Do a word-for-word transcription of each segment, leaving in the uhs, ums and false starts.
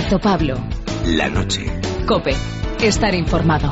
Roberto Pablo. La noche. COPE. Estar informado.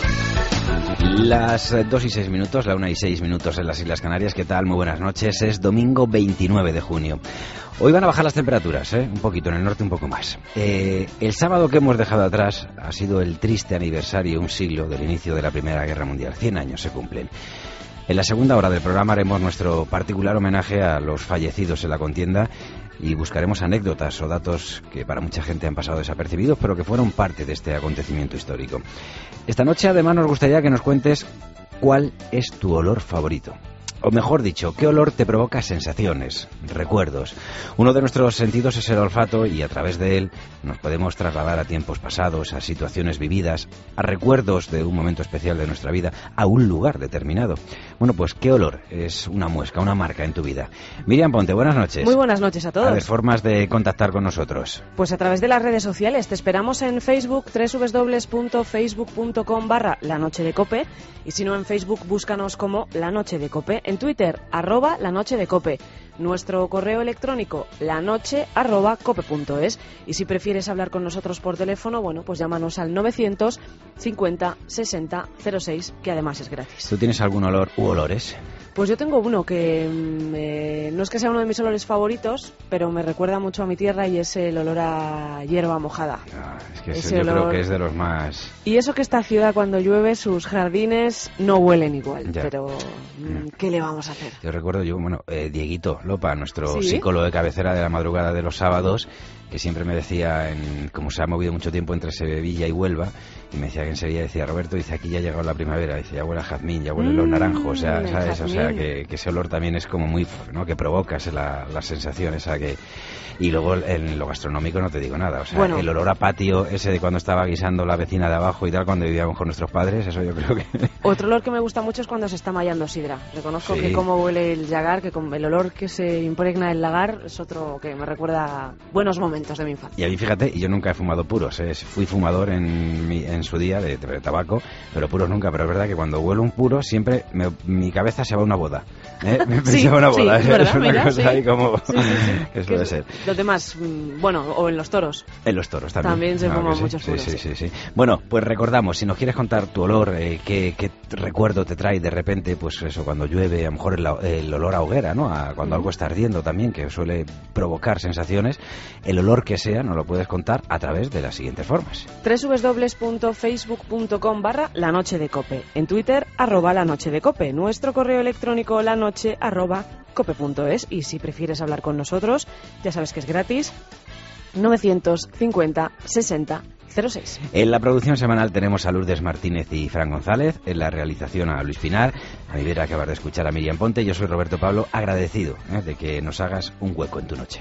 Las dos y seis minutos, la una y seis minutos en las Islas Canarias. ¿Qué tal? Muy buenas noches. Es domingo veintinueve de junio. Hoy van a bajar las temperaturas, ¿eh? Un poquito, en el norte un poco más. Eh, el sábado que hemos dejado atrás ha sido el triste aniversario, un siglo, del inicio de la Primera Guerra Mundial. Cien años se cumplen. En la segunda hora del programa haremos nuestro particular homenaje a los fallecidos en la contienda y buscaremos anécdotas o datos que para mucha gente han pasado desapercibidos, pero que fueron parte de este acontecimiento histórico. Esta noche, además, nos gustaría que nos cuentes cuál es tu olor favorito. O mejor dicho, ¿qué olor te provoca sensaciones, recuerdos? Uno de nuestros sentidos es el olfato y a través de él nos podemos trasladar a tiempos pasados, a situaciones vividas, a recuerdos de un momento especial de nuestra vida, a un lugar determinado. Bueno, pues ¿qué olor es una muesca, una marca en tu vida? Miriam Ponte, buenas noches. Muy buenas noches a todos. A ver, formas de contactar con nosotros. Pues a través de las redes sociales. Te esperamos en Facebook, doble u doble u doble u punto facebook punto com barra La Noche de Cope. Y si no, en Facebook búscanos como La Noche de Cope. En Twitter, arroba La Noche de Cope. Nuestro correo electrónico, lanoche arroba cope punto es. Y si prefieres hablar con nosotros por teléfono, bueno, pues llámanos al novecientos cincuenta sesenta cero seis, que además es gratis. ¿Tú tienes algún olor u olores? Pues yo tengo uno que eh, no es que sea uno de mis olores favoritos, pero me recuerda mucho a mi tierra y es el olor a hierba mojada. Ah, es que ese yo olor... creo que es de los más... Y eso que esta ciudad cuando llueve sus jardines no huelen igual, ya. pero Mm. ¿qué le vamos a hacer? Yo recuerdo, yo bueno, eh, Dieguito Lopa, nuestro ¿Sí? psicólogo de cabecera de la madrugada de los sábados, que siempre me decía, en, como se ha movido mucho tiempo entre Sevilla y Huelva, y me decía que en Sevilla, decía, Roberto, dice, aquí ya ha llegado la primavera, dice, ya huele a jazmín, ya huelen mm, los naranjos, o sea, ¿sabes? O sea, que, que ese olor también es como muy, ¿no? Que provoca la, la sensación esa que... Y luego en lo gastronómico no te digo nada, o sea, bueno, el olor a patio, ese de cuando estaba guisando la vecina de abajo y tal, cuando vivíamos con nuestros padres, eso yo creo que... Otro olor que me gusta mucho es cuando se está mallando sidra. Reconozco sí. que como huele el lagar, que el olor que se impregna el lagar es otro que me recuerda buenos momentos de mi infancia. Y a mí, fíjate, yo nunca he fumado puros, ¿eh? Fui fumador en, mi, en su día de, de tabaco, pero puros nunca, pero es verdad que cuando huelo un puro siempre me, mi cabeza se va a una boda, ¿eh? Me sí, se va a una boda, sí, ¿eh? ¿verdad? Es una Mira, cosa sí. ahí como... Sí, sí, sí. que suele ser. Los demás, bueno, o en los toros. En los toros también. También se claro fuman sí. muchos puros. Sí, sí, sí, sí. Bueno, pues recordamos, si nos quieres contar tu olor, eh, qué, qué recuerdo te trae de repente, pues eso, cuando llueve, a lo mejor el, el olor a hoguera, ¿no? A cuando mm. algo está ardiendo también, que suele provocar sensaciones, el olor que sea, nos lo puedes contar a través de las siguientes formas. doble u doble u doble u punto facebook punto com barra La Noche de Cope. En Twitter, arroba La Noche de Cope. Nuestro correo electrónico, lanoche arroba cope punto es. Y si prefieres hablar con nosotros, ya sabes que es gratis, novecientos cincuenta sesenta cero seis. En la producción semanal tenemos a Lourdes Martínez y Fran González, en la realización a Luis Pinar, a mi vera acabas de escuchar a Miriam Ponte. Yo soy Roberto Pablo, agradecido ¿eh? de que nos hagas un hueco en tu noche.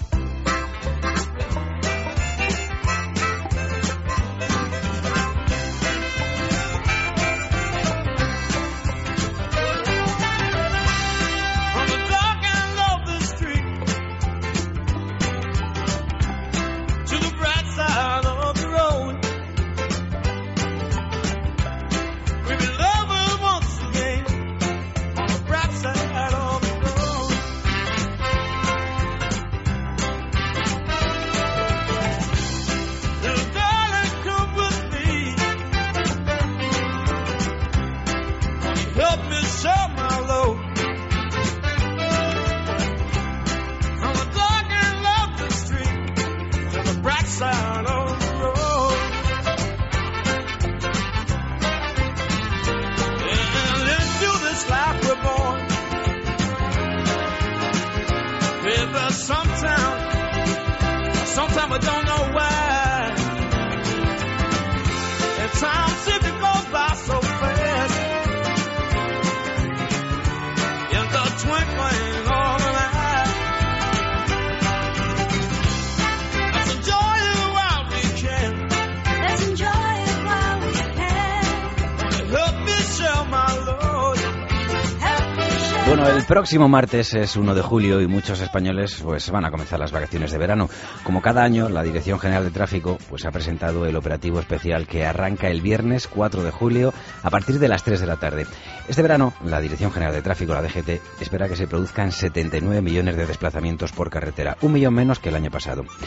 Bueno, el próximo martes es uno de julio y muchos españoles pues van a comenzar las vacaciones de verano. Como cada año, la Dirección General de Tráfico pues ha presentado el operativo especial que arranca el viernes cuatro de julio a partir de las tres de la tarde. Este verano, la Dirección General de Tráfico, la D G T, espera que se produzcan setenta y nueve millones de desplazamientos por carretera, un millón menos que el año pasado.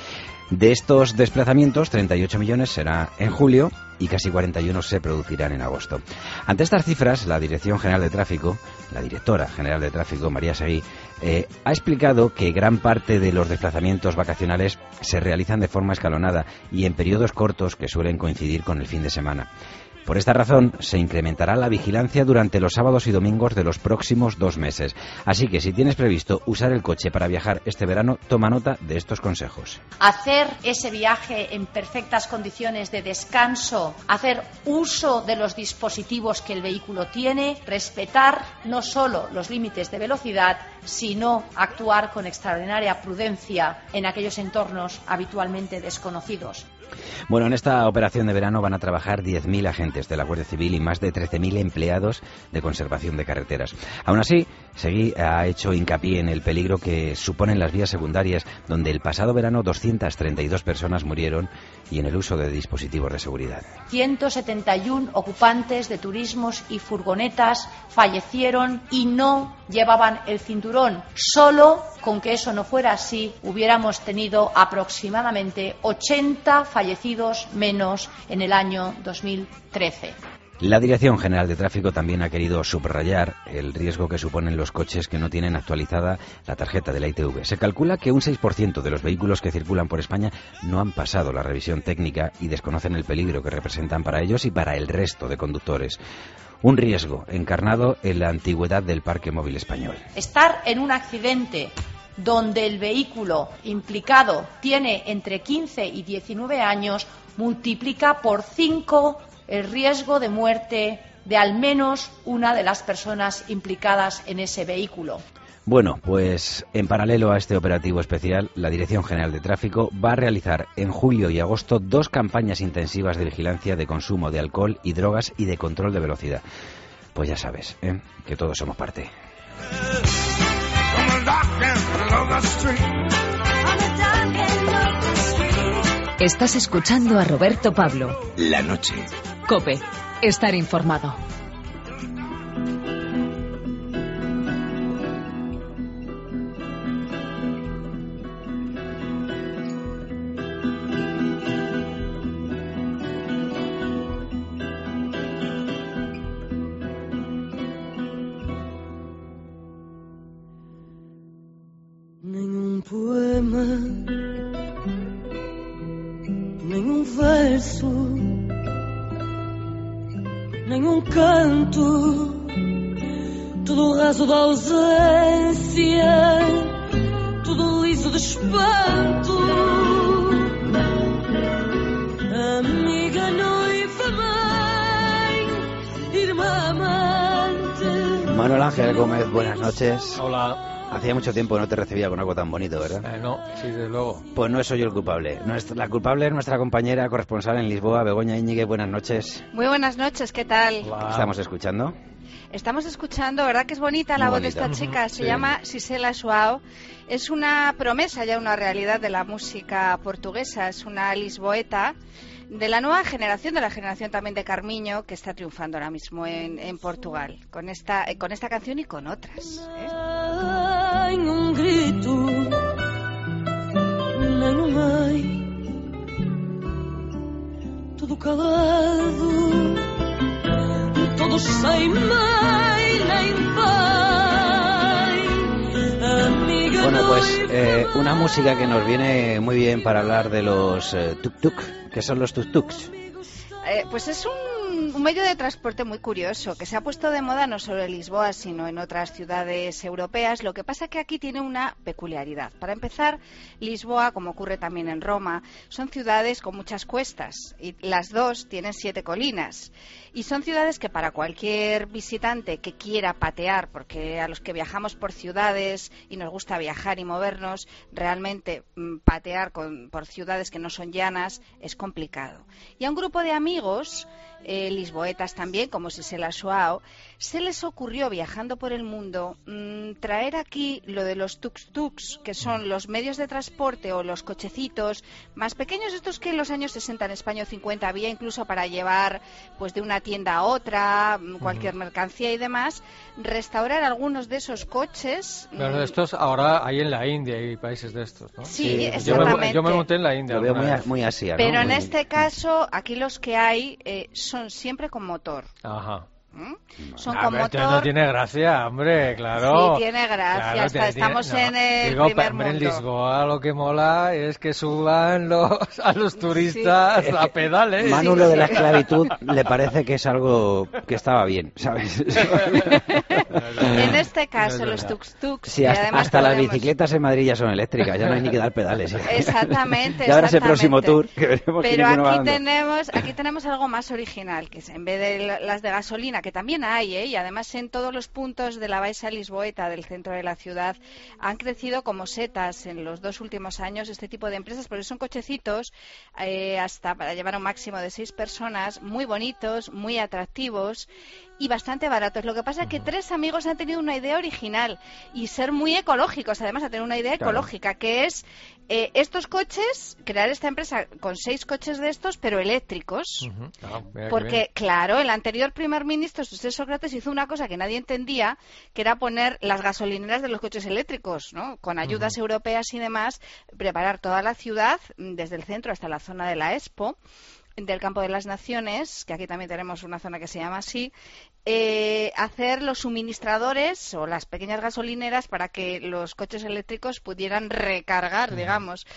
De estos desplazamientos, treinta y ocho millones será en julio y casi cuarenta y uno se producirán en agosto. Ante estas cifras, la Dirección General de Tráfico, la directora general de Tráfico, María Seguí, eh, ha explicado que gran parte de los desplazamientos vacacionales se realizan de forma escalonada y en periodos cortos que suelen coincidir con el fin de semana. Por esta razón, se incrementará la vigilancia durante los sábados y domingos de los próximos dos meses. Así que si tienes previsto usar el coche para viajar este verano, toma nota de estos consejos. Hacer ese viaje en perfectas condiciones de descanso, hacer uso de los dispositivos que el vehículo tiene, respetar no solo los límites de velocidad, sino actuar con extraordinaria prudencia en aquellos entornos habitualmente desconocidos. Bueno, en esta operación de verano van a trabajar diez mil agentes de la Guardia Civil y más de trece mil empleados de conservación de carreteras. Aún así, Seguí ha hecho hincapié en el peligro que suponen las vías secundarias, donde el pasado verano doscientas treinta y dos personas murieron, y en el uso de dispositivos de seguridad. ciento setenta y uno ocupantes de turismos y furgonetas fallecieron y no llevaban el cinturón. Solo con que eso no fuera así, hubiéramos tenido aproximadamente ochenta fallecidos menos en el año dos mil trece. La Dirección General de Tráfico también ha querido subrayar el riesgo que suponen los coches que no tienen actualizada la tarjeta de la I T V. Se calcula que un seis por ciento de los vehículos que circulan por España no han pasado la revisión técnica y desconocen el peligro que representan para ellos y para el resto de conductores. Un riesgo encarnado en la antigüedad del parque móvil español. Estar en un accidente donde el vehículo implicado tiene entre quince y diecinueve años multiplica por cinco el riesgo de muerte de al menos una de las personas implicadas en ese vehículo. Bueno, pues en paralelo a este operativo especial, la Dirección General de Tráfico va a realizar en julio y agosto dos campañas intensivas de vigilancia de consumo de alcohol y drogas y de control de velocidad. Pues ya sabes, ¿eh? que todos somos parte. Estás escuchando a Roberto Pablo. La noche. COPE. Estar informado. Nenhum poema, nenhum verso, nenhum canto, tudo raso da ausência, tudo liso de espanto. Amiga, noiva, mãe, irmã amante. Manuel Ángel Gómez, buenas noches. Hola. Hacía mucho tiempo que no te recibía con algo tan bonito, ¿verdad? Eh, no, sí, desde luego. Pues no soy yo el culpable. Nuestra, la culpable es nuestra compañera corresponsal en Lisboa, Begoña Íñigue. Buenas noches. Muy buenas noches, ¿qué tal? Hola. ¿Estamos escuchando? Estamos escuchando, ¿verdad que es bonita la Muy voz de bonita. esta chica? Se Sí. llama Gisela João. Es una promesa, ya una realidad de la música portuguesa. Es una lisboeta de la nueva generación, de la generación también de Carmiño, que está triunfando ahora mismo en, en Portugal, con esta, eh, con esta canción y con otras, ¿eh? Nem um grito, nem um ai, tudo calado, todos sem mãe nem pai, amiga. Bueno, pues eh, una música que nos viene muy bien para hablar de los eh, tuk-tuk. ¿Qué son los tuk-tuks? Eh, pues es un, un medio de transporte muy curioso, que se ha puesto de moda no solo en Lisboa, sino en otras ciudades europeas. Lo que pasa que aquí tiene una peculiaridad. Para empezar, Lisboa, como ocurre también en Roma, son ciudades con muchas cuestas, y las dos tienen siete colinas. Y son ciudades que para cualquier visitante que quiera patear, porque a los que viajamos por ciudades y nos gusta viajar y movernos, realmente mm, patear con, por ciudades que no son llanas es complicado. Y a un grupo de amigos eh, eh, lisboetas también, como Sisela Joao, se les ocurrió, viajando por el mundo, mmm, traer aquí lo de los tuk-tuks, que son los medios de transporte o los cochecitos más pequeños, estos que en los años sesenta en España o cincuenta había incluso para llevar pues de una tienda a otra, cualquier uh-huh. mercancía y demás, restaurar algunos de esos coches. Pero estos ahora hay en la India y países de estos, ¿no? Sí, sí exactamente. Yo me, yo me monté en la India. Lo veo muy, muy Asia, ¿no? Pero en muy... este caso, aquí los que hay eh, son siempre con motor. Ajá. ¿Mm? Son a con ver, motor. No tiene gracia, hombre, claro. Sí, tiene gracia. Claro, Está, tiene, estamos no, en el digo, primer hombre, mundo. En Lisboa lo que mola es que suban los, a los turistas sí. a pedales. Manu, sí, lo sí. de la esclavitud le parece que es algo que estaba bien, ¿sabes? En este caso, no los tuk-tuks. Sí, hasta, hasta podemos... las bicicletas en Madrid ya son eléctricas, ya no hay ni que dar pedales. ¿eh? Exactamente. Ya verás el exactamente. próximo tour. Que veremos Pero aquí aquí tenemos, aquí tenemos algo más original, que es en vez de las de gasolina, que también hay, ¿eh? Y además en todos los puntos de la Baixa Lisboeta, del centro de la ciudad, han crecido como setas en los dos últimos años este tipo de empresas, porque son cochecitos eh, hasta para llevar un máximo de seis personas, muy bonitos, muy atractivos y bastante baratos. Lo que pasa es que tres amigos han tenido una idea original y ser muy ecológicos, además a tener una idea claro. ecológica, que es eh, estos coches, crear esta empresa con seis coches de estos, pero eléctricos. Uh-huh. Ah, porque, claro, el anterior primer ministro, José Sócrates, hizo una cosa que nadie entendía, que era poner las gasolineras de los coches eléctricos, ¿no? Con ayudas uh-huh. europeas y demás, preparar toda la ciudad, desde el centro hasta la zona de la Expo, del Campo de las Naciones, que aquí también tenemos una zona que se llama así, eh, hacer los suministradores o las pequeñas gasolineras para que los coches eléctricos pudieran recargar, uh-huh. digamos,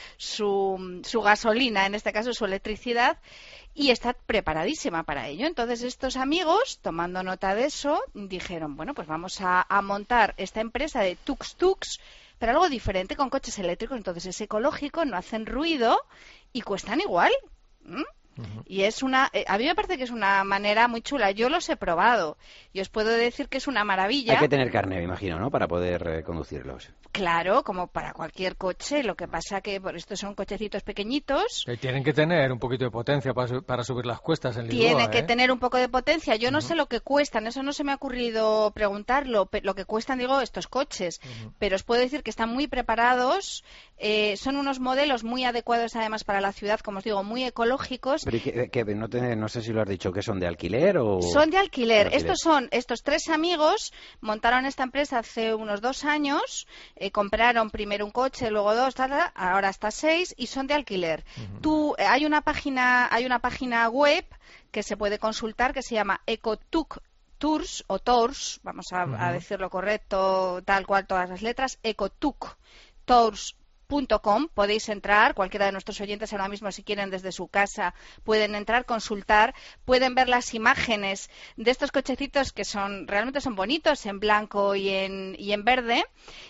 su, su gasolina, en este caso su electricidad, y está preparadísima para ello. Entonces estos amigos, tomando nota de eso, dijeron, bueno, pues vamos a, a montar esta empresa de tuk-tuks, pero algo diferente, con coches eléctricos. Entonces es ecológico, no hacen ruido y cuestan igual. ¿Mm? Uh-huh. Y es una, eh, a mí me parece que es una manera muy chula. Yo los he probado y os puedo decir que es una maravilla. Hay que tener carne, me imagino, ¿no? Para poder eh, conducirlos. Claro, como para cualquier coche. Lo que pasa que por estos son cochecitos pequeñitos. Que tienen que tener un poquito de potencia para, su, para subir las cuestas en Lisboa. Tienen que ¿eh? tener un poco de potencia. Yo no uh-huh. sé lo que cuestan, eso no se me ha ocurrido preguntarlo. Pero lo que cuestan, digo, estos coches. Uh-huh. Pero os puedo decir que están muy preparados. Eh, son unos modelos muy adecuados además para la ciudad, como os digo, muy ecológicos. Pero que, que no, te, no sé si lo has dicho, que son de alquiler o... Son de alquiler. de alquiler. Estos son, estos tres amigos montaron esta empresa hace unos dos años, eh, compraron primero un coche, luego dos, tal, tal, ahora hasta seis, y son de alquiler. Uh-huh. Tú, eh, hay una página, hay una página web que se puede consultar que se llama EcoTuk Tours o Tours, vamos a, uh-huh. a decirlo correcto, tal cual todas las letras, EcoTuk Tours. Punto com. Podéis entrar, cualquiera de nuestros oyentes ahora mismo, si quieren desde su casa, pueden entrar, consultar, pueden ver las imágenes de estos cochecitos que son realmente son bonitos en blanco y en, y en verde.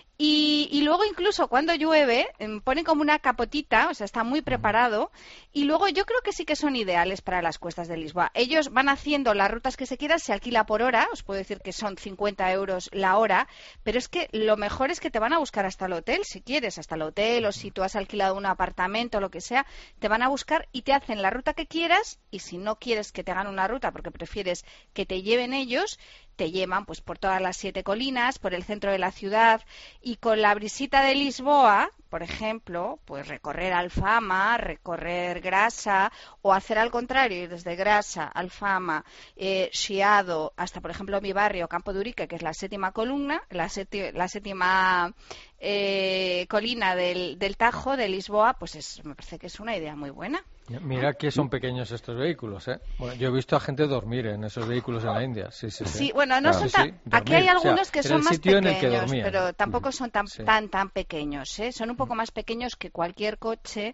Y, y luego incluso cuando llueve ponen como una capotita, o sea, está muy preparado, y luego yo creo que sí que son ideales para las cuestas de Lisboa. Ellos van haciendo las rutas que se quieran, se alquila por hora, os puedo decir que son cincuenta euros la hora, pero es que lo mejor es que te van a buscar hasta el hotel, si quieres, hasta el hotel, o si tú has alquilado un apartamento o lo que sea, te van a buscar y te hacen la ruta que quieras, y si no quieres que te hagan una ruta porque prefieres que te lleven ellos, te llevan pues por todas las siete colinas, por el centro de la ciudad, y con la brisita de Lisboa, por ejemplo, pues recorrer Alfama, recorrer Grasa, o hacer al contrario, ir desde Grasa, Alfama, eh, Chiado, hasta por ejemplo mi barrio, Campo de Urique, que es la séptima columna, la, seti- la séptima eh, colina del, del Tajo de Lisboa, pues es, me parece que es una idea muy buena. Mira que son pequeños estos vehículos, ¿eh? Bueno, yo he visto a gente dormir en esos vehículos en la India. Sí, sí, sí. Sí, bueno, no claro. son sí, tan... sí, Aquí dormir. hay algunos o sea, que era son el más sitio en el que pequeños, dormían. pero tampoco son tan sí. tan tan pequeños, ¿eh? Son un poco más pequeños que cualquier coche,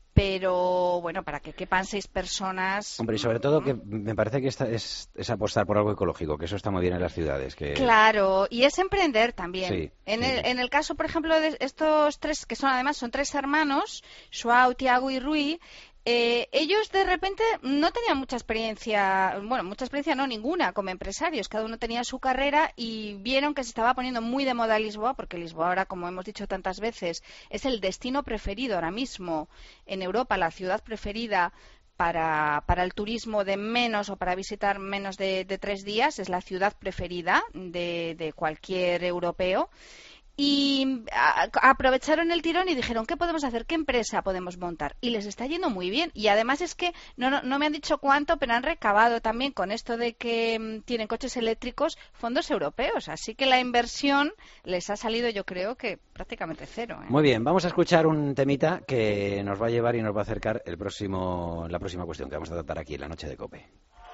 pero bueno, para que quepan seis personas... Hombre, y sobre todo que me parece que esta es, es apostar por algo ecológico, que eso está muy bien en las ciudades. Que... Claro, y es emprender también. Sí, en, sí. El, en el caso, por ejemplo, de estos tres, que son además son tres hermanos, Joao, Tiago y Rui, Eh, ellos de repente no tenían mucha experiencia, bueno, mucha experiencia no, ninguna como empresarios, cada uno tenía su carrera y vieron que se estaba poniendo muy de moda Lisboa, porque Lisboa ahora, como hemos dicho tantas veces, es el destino preferido ahora mismo en Europa, la ciudad preferida para, para el turismo de menos o para visitar menos de, de tres días. Es la ciudad preferida de, de cualquier europeo. Y a, aprovecharon el tirón y dijeron, ¿qué podemos hacer? ¿Qué empresa podemos montar? Y les está yendo muy bien. Y además es que, no, no, no me han dicho cuánto, pero han recabado también con esto de que m, tienen coches eléctricos fondos europeos. Así que la inversión les ha salido, yo creo que prácticamente cero, ¿eh? Muy bien, vamos a escuchar un temita que nos va a llevar y nos va a acercar el próximo, la próxima cuestión que vamos a tratar aquí en la noche de COPE.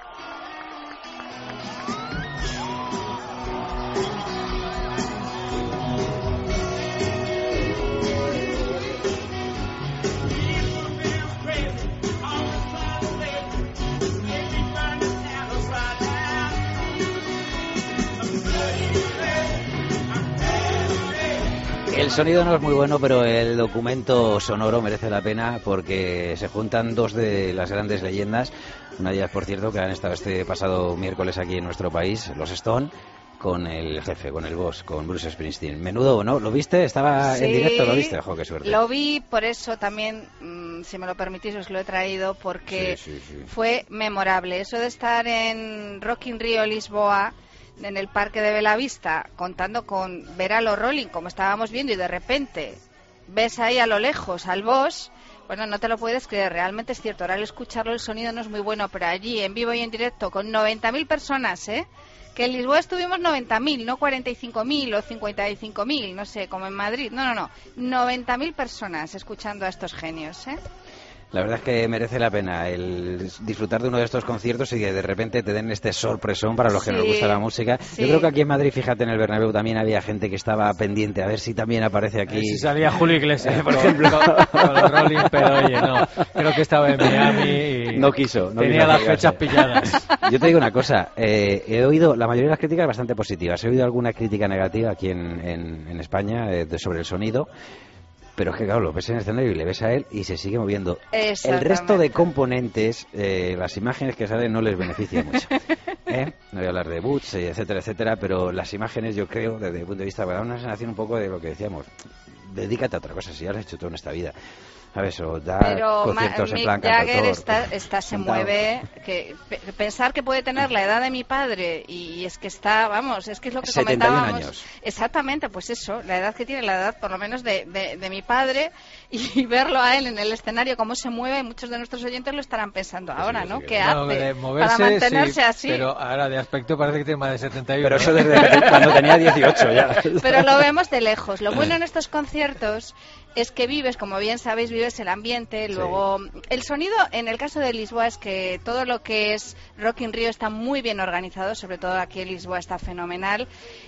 El sonido no es muy bueno, pero el documento sonoro merece la pena porque se juntan dos de las grandes leyendas, una de ellas, por cierto, que han estado este pasado miércoles aquí en nuestro país, los Stone, con el jefe, con el boss, con Bruce Springsteen. Menudo, ¿no? ¿Lo viste? ¿Estaba Sí, en directo? ¿Lo viste? ¡Jo, qué suerte! Lo vi, por eso también, mmm, si me lo permitís, os lo he traído, porque Sí, sí, sí. fue memorable. Eso de estar en Rock in Rio, Lisboa, en el parque de Belavista, contando con ver a los Rolling, como estábamos viendo, y de repente ves ahí a lo lejos al boss, bueno, no te lo puedes creer, realmente es cierto. Ahora al escucharlo el sonido no es muy bueno, pero allí, en vivo y en directo, con noventa mil personas, ¿eh? Que en Lisboa estuvimos noventa mil, no cuarenta y cinco mil o cincuenta y cinco mil, no sé, como en Madrid. No, no, no, noventa mil personas escuchando a estos genios, ¿eh? La verdad es que merece la pena el disfrutar de uno de estos conciertos y que de repente te den este sorpresón para los que Sí, nos gusta la música. sí. Yo creo que aquí en Madrid, fíjate, en el Bernabéu también había gente que estaba pendiente a ver si también aparece A aquí. ver si salía Julio Iglesias, Por con- ejemplo. con, con los Rolling, pero oye, no. Creo que estaba en Miami y No quiso, no tenía quiso las arriesgarse. fechas pilladas. Yo te digo una cosa, eh, he oído la mayoría de las críticas bastante positivas. He oído alguna crítica negativa aquí en, en, en España eh, de- sobre el sonido. Pero es que, claro, lo ves en el escenario y le ves a él y se sigue moviendo. El resto de Exactamente. componentes, eh, las imágenes que salen no les benefician mucho. ¿Eh? No voy a hablar de Butch, eh, etcétera, etcétera, pero las imágenes, yo creo, desde el punto de vista, da una sensación un poco de lo que decíamos. Dedícate a otra cosa, si ya lo has hecho todo en esta vida. ¿Sabes? O da Pero Ma- conciertos en Mick plan Jagger cantautor, está, está se sentado. mueve, que pe- pensar que puede tener la edad de mi padre y es que está, vamos, es que es lo que setenta y un comentábamos. años. Exactamente, pues eso, la edad que tiene, la edad por lo menos de, de, de mi padre, y verlo a él en el escenario cómo se mueve, muchos de nuestros oyentes lo estarán pensando Pues sí, ahora, sí, ¿no? sí. ¿Qué Bueno, hace de moverse, para mantenerse sí, así? pero ahora de aspecto parece que tiene más de setenta y uno. Pero eso desde cuando tenía dieciocho ya. Pero lo vemos de lejos. Lo bueno en estos conciertos es que vives, como bien sabéis, vives el ambiente. Sí. Luego, el sonido, en el caso de Lisboa, es que todo lo que es Rock in Rio está muy bien organizado, sobre todo aquí en Lisboa está fenomenal.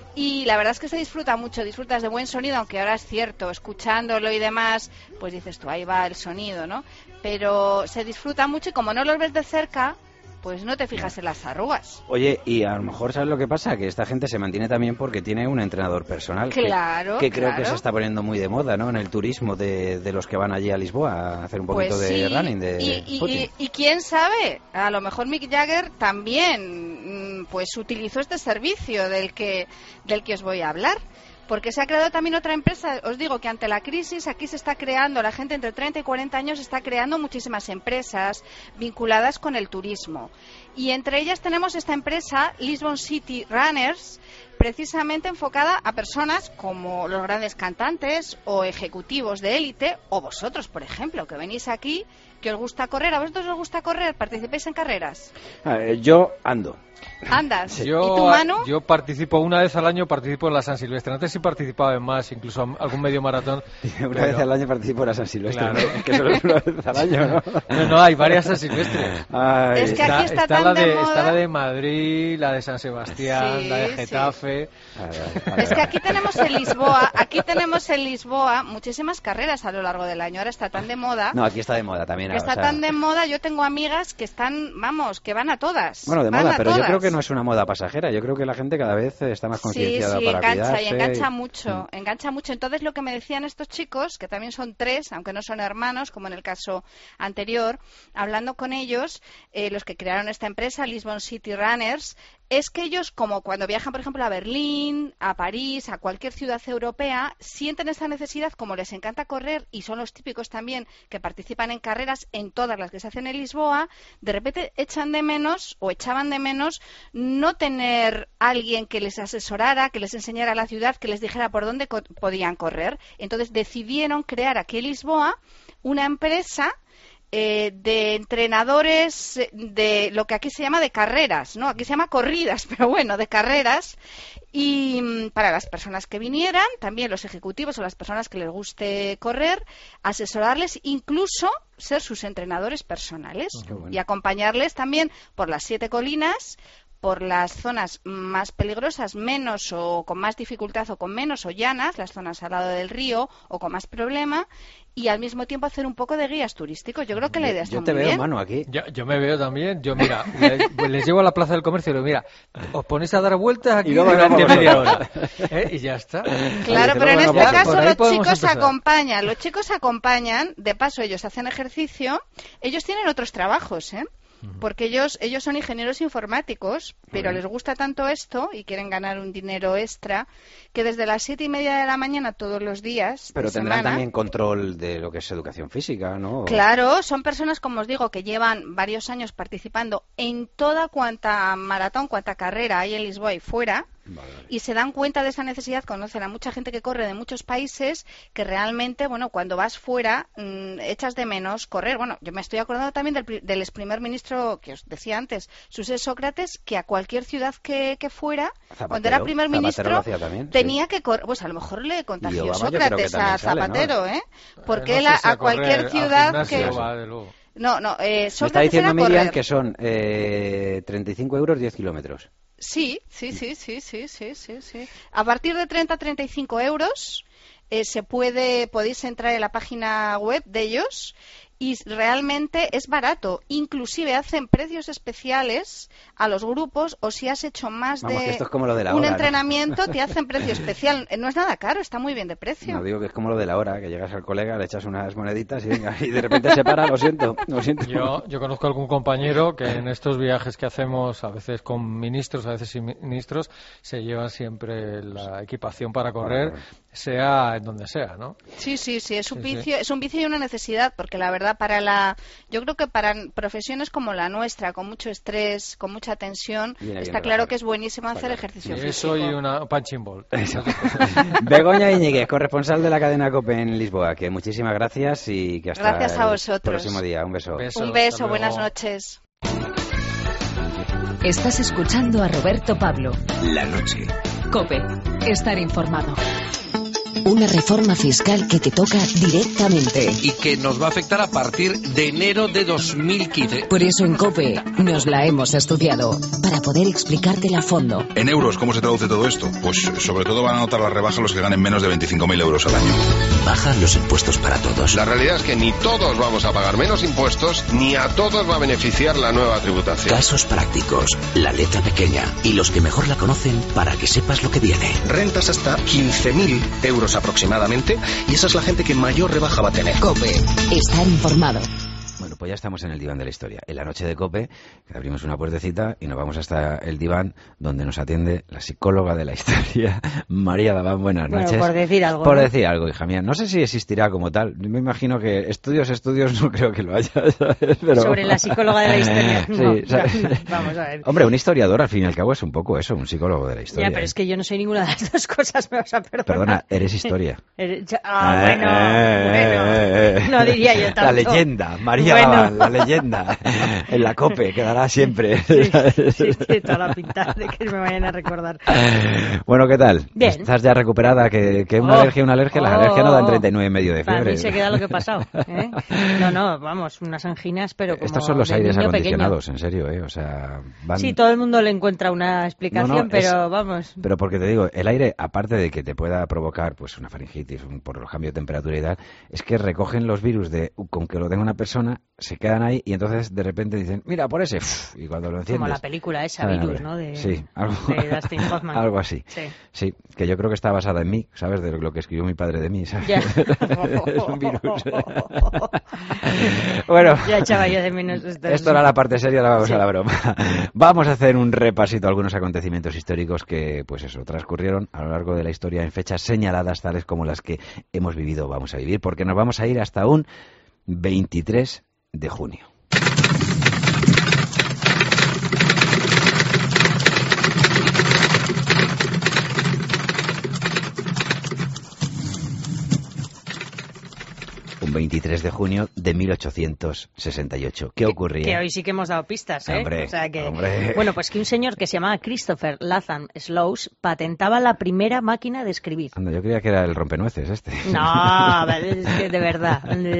Y la verdad es que se disfruta mucho, disfrutas de buen sonido, aunque ahora es cierto, escuchándolo y demás, pues dices tú, ahí va el sonido, ¿no? Pero se disfruta mucho y como no los ves de cerca, pues no te fijas en las arrugas. Oye, y a lo mejor sabes lo que pasa, que esta gente se mantiene también porque tiene un entrenador personal. que- Claro, Que, creo que claro. se está poniendo muy de moda, ¿no? En el turismo de, de los que van allí a Lisboa a hacer un poquito Pues de sí, running, de y, y- footing. y- y quién sabe, a lo mejor Mick Jagger también mm, pues utilizó este servicio del que, del que os voy a hablar. Porque se ha creado también otra empresa, os digo que ante la crisis aquí se está creando, la gente entre treinta y cuarenta años está creando muchísimas empresas vinculadas con el turismo. Y entre ellas tenemos esta empresa, Lisbon City Runners, precisamente enfocada a personas como los grandes cantantes o ejecutivos de élite, o vosotros, por ejemplo, que venís aquí, que os gusta correr. ¿A vosotros os gusta correr? ¿Participáis en carreras? A ver, yo ando. ¿Andas? Yo, ¿Y tú, Manu? yo participo una vez al año, participo en la San Silvestre. Antes sí participaba en más, incluso am- algún medio maratón. Una pero- vez al año participo en la San Silvestre, Claro. ¿no? Que solo es una vez al año, ¿no? No, no, hay varias San Silvestres. Ay, Es que aquí está tan la de de, moda. está la de Madrid, la de San Sebastián, Sí, la de sí. Getafe. Ay, ay, ay, Es que ay. aquí tenemos en Lisboa, aquí tenemos en Lisboa muchísimas carreras a lo largo del año. Ahora está tan de moda, No, aquí está de moda también. que ahora, está o sea, tan de moda. Yo tengo amigas que están, vamos, que van a todas. Bueno, de van moda, a pero yo todas. creo que no es una moda pasajera. Yo creo que la gente cada vez está más Sí, concienciada sí, para engancha cuidarse. y engancha y- mucho, engancha mucho. Entonces lo que me decían estos chicos, que también son tres, aunque no son hermanos, como en el caso anterior, hablando con ellos, eh, los que crearon esta empresa, Lisbon City Runners, es que ellos, como cuando viajan, por ejemplo, a Berlín, a París, a cualquier ciudad europea, sienten esa necesidad, como les encanta correr, y son los típicos también que participan en carreras, en todas las que se hacen en Lisboa, de repente echan de menos, o echaban de menos, no tener alguien que les asesorara, que les enseñara la ciudad, que les dijera por dónde co- podían correr. Entonces decidieron crear aquí en Lisboa una empresa Eh, de entrenadores de lo que aquí se llama de carreras, ¿no? Aquí se llama corridas, pero bueno, de carreras. Y mm, para las personas que vinieran, también los ejecutivos o las personas que les guste correr, asesorarles, incluso ser sus entrenadores personales. Qué bueno. Y acompañarles también por las siete colinas, por las zonas más peligrosas, menos o con más dificultad o con menos o llanas, las zonas al lado del río o con más problema, y al mismo tiempo hacer un poco de guías turísticos. Yo creo que la idea está Yo te muy veo, bien. Manu, aquí. Yo, yo me veo también, yo mira, les, les llevo a la plaza del comercio y digo, mira, os ponéis a dar vueltas aquí Y luego durante vamos media nosotros. hora. ¿Eh? Y ya está. Claro, Oye, pero en luego este vamos a- caso por ahí los podemos chicos empezar. acompañan, los chicos acompañan, de paso ellos hacen ejercicio, ellos tienen otros trabajos, ¿eh? Porque ellos ellos son ingenieros informáticos, pero les gusta tanto esto y quieren ganar un dinero extra, que desde las siete y media de la mañana todos los días Pero de tendrán semana, también control de lo que es educación física, ¿no? claro, son personas, como os digo, que llevan varios años participando en toda cuanta maratón, cuanta carrera hay en Lisboa y fuera, Vale, vale. y se dan cuenta de esa necesidad, conocen a mucha gente que corre de muchos países, que realmente, bueno, cuando vas fuera, mmm, echas de menos correr. Bueno, yo me estoy acordando también del, pri- del ex primer ministro que os decía antes, José Sócrates, que a cualquier ciudad que, que fuera, Zapatero, cuando era primer Zapatero ministro, lo hacía también, tenía que correr. Pues a lo mejor le contagió Obama yo creo que Sócrates también a sale, ¿no? Zapatero, ¿eh? Porque Eh, él no a, sé si a correr, cualquier al ciudad gimnasio que... va, de luego. No, no, eh, Me está Sócrates diciendo era Miriam correr. que son eh, treinta y cinco euros diez kilómetros. Sí, sí, sí, sí, sí, sí, sí, sí. A partir de treinta a treinta y cinco euros eh, se puede, podéis entrar en la página web de ellos y realmente es barato. Inclusive hacen precios especiales a los grupos, o si has hecho más Vamos, que de esto es como lo de la un hora, ¿no? entrenamiento, te hacen precio especial. No es nada caro, está muy bien de precio. No digo que es como lo de la hora, que llegas al colega, le echas unas moneditas y venga, y de repente se para, lo siento, lo siento. Yo, yo conozco algún compañero que en estos viajes que hacemos, a veces con ministros, a veces sin ministros, se llevan siempre la equipación para correr, correr. sea en donde sea, ¿no? Sí, sí, sí, es un Sí, sí. vicio, es un vicio y una necesidad, porque la verdad para la, yo creo que para profesiones como la nuestra, con mucho estrés, con mucha tensión, Viene bien está claro relajar. que es buenísimo hacer Claro. ejercicio Sí, físico. eso y una punching ball. Begoña Íñiguez, corresponsal de la cadena COPE en Lisboa, que muchísimas gracias y que hasta Gracias a el vosotros. próximo día. Un beso. Beso. Un beso, Hasta buenas luego. noches. Estás escuchando a Roberto Pablo. La noche. Cope, estar informado. Una reforma fiscal que te toca directamente. Y que nos va a afectar a partir de enero de dos mil quince. Por eso en COPE nos la hemos estudiado, para poder explicártela a fondo. En euros, ¿cómo se traduce todo esto? Pues sobre todo van a notar la rebaja los que ganen menos de veinticinco mil euros al año. Bajan los impuestos para todos. La realidad es que ni todos vamos a pagar menos impuestos, ni a todos va a beneficiar la nueva tributación. Casos prácticos, la letra pequeña y los que mejor la conocen para que sepas lo que viene. Rentas hasta quince mil euros aproximadamente, y esa es la gente que mayor rebaja va a tener. COPE, estar informado. Bueno, pues ya estamos en el diván de la historia. En la noche de COPE, que abrimos una puertecita y nos vamos hasta el diván donde nos atiende la psicóloga de la historia, María Daván. Buenas Bueno, noches. por decir algo, Por ¿no? decir algo, hija mía. No sé si existirá como tal. Yo me imagino que estudios, estudios, no creo que lo haya, ¿sabes? Pero... Sobre la psicóloga de la historia. Sí, No, ¿sabes? no, vamos a ver. Hombre, un historiador al fin y al cabo es un poco eso, un psicólogo de la historia. Ya, pero es que yo no soy ninguna de las dos cosas, me vas a perdonar. Perdona, eres historia. Eres- Ah, bueno, Eh, bueno. eh, eh. No diría yo tanto. La leyenda, María Bueno. Daván, la leyenda. En la COPE, quedará siempre. Sí, sí, sí, toda la pinta de que me vayan a recordar. Bueno, ¿qué tal? Bien. ¿Estás ya recuperada? Que, que una Oh, alergia, una alergia, las oh, alergias no dan treinta y nueve y medio de Para fiebre. mí se queda lo que he pasado. ¿eh? No, no, vamos, unas anginas, pero como Estos son los de aires niño acondicionados, en serio, ¿eh? O sea, van... pequeño. Sí, todo el mundo le encuentra una explicación, No, no, pero es- vamos. Pero porque te digo, el aire, aparte de que te pueda provocar pues una faringitis un- por los cambios de temperatura y tal, es que recogen los virus de con que lo tenga una persona, se quedan ahí y entonces de repente dicen, mira, por ese, uf, y cuando lo enciendes... Como la película esa, Virus, ¿no? De, sí, algo, de Dustin Hoffman. Algo así. Sí. Sí, que yo creo que está basada en mí, ¿sabes? De lo que escribió mi padre de mí, ¿sabes? Ya. Es un virus. Bueno, ya echaba yo de menos esto. Esto era la parte seria, ahora vamos sí. a la broma. Vamos a hacer un repasito a algunos acontecimientos históricos que, pues eso, transcurrieron a lo largo de la historia en fechas señaladas, tales como las que hemos vivido o vamos a vivir, porque nos vamos a ir hasta un veintitrés de junio. Un veintitrés de junio de mil ochocientos sesenta y ocho. ¿Qué ocurría? Que hoy sí que hemos dado pistas, ¿eh? Hombre, o sea que, hombre. Bueno, pues que un señor que se llamaba Christopher Latham Slows patentaba la primera máquina de escribir. Anda, yo creía que era el rompenueces este. No, es que de verdad,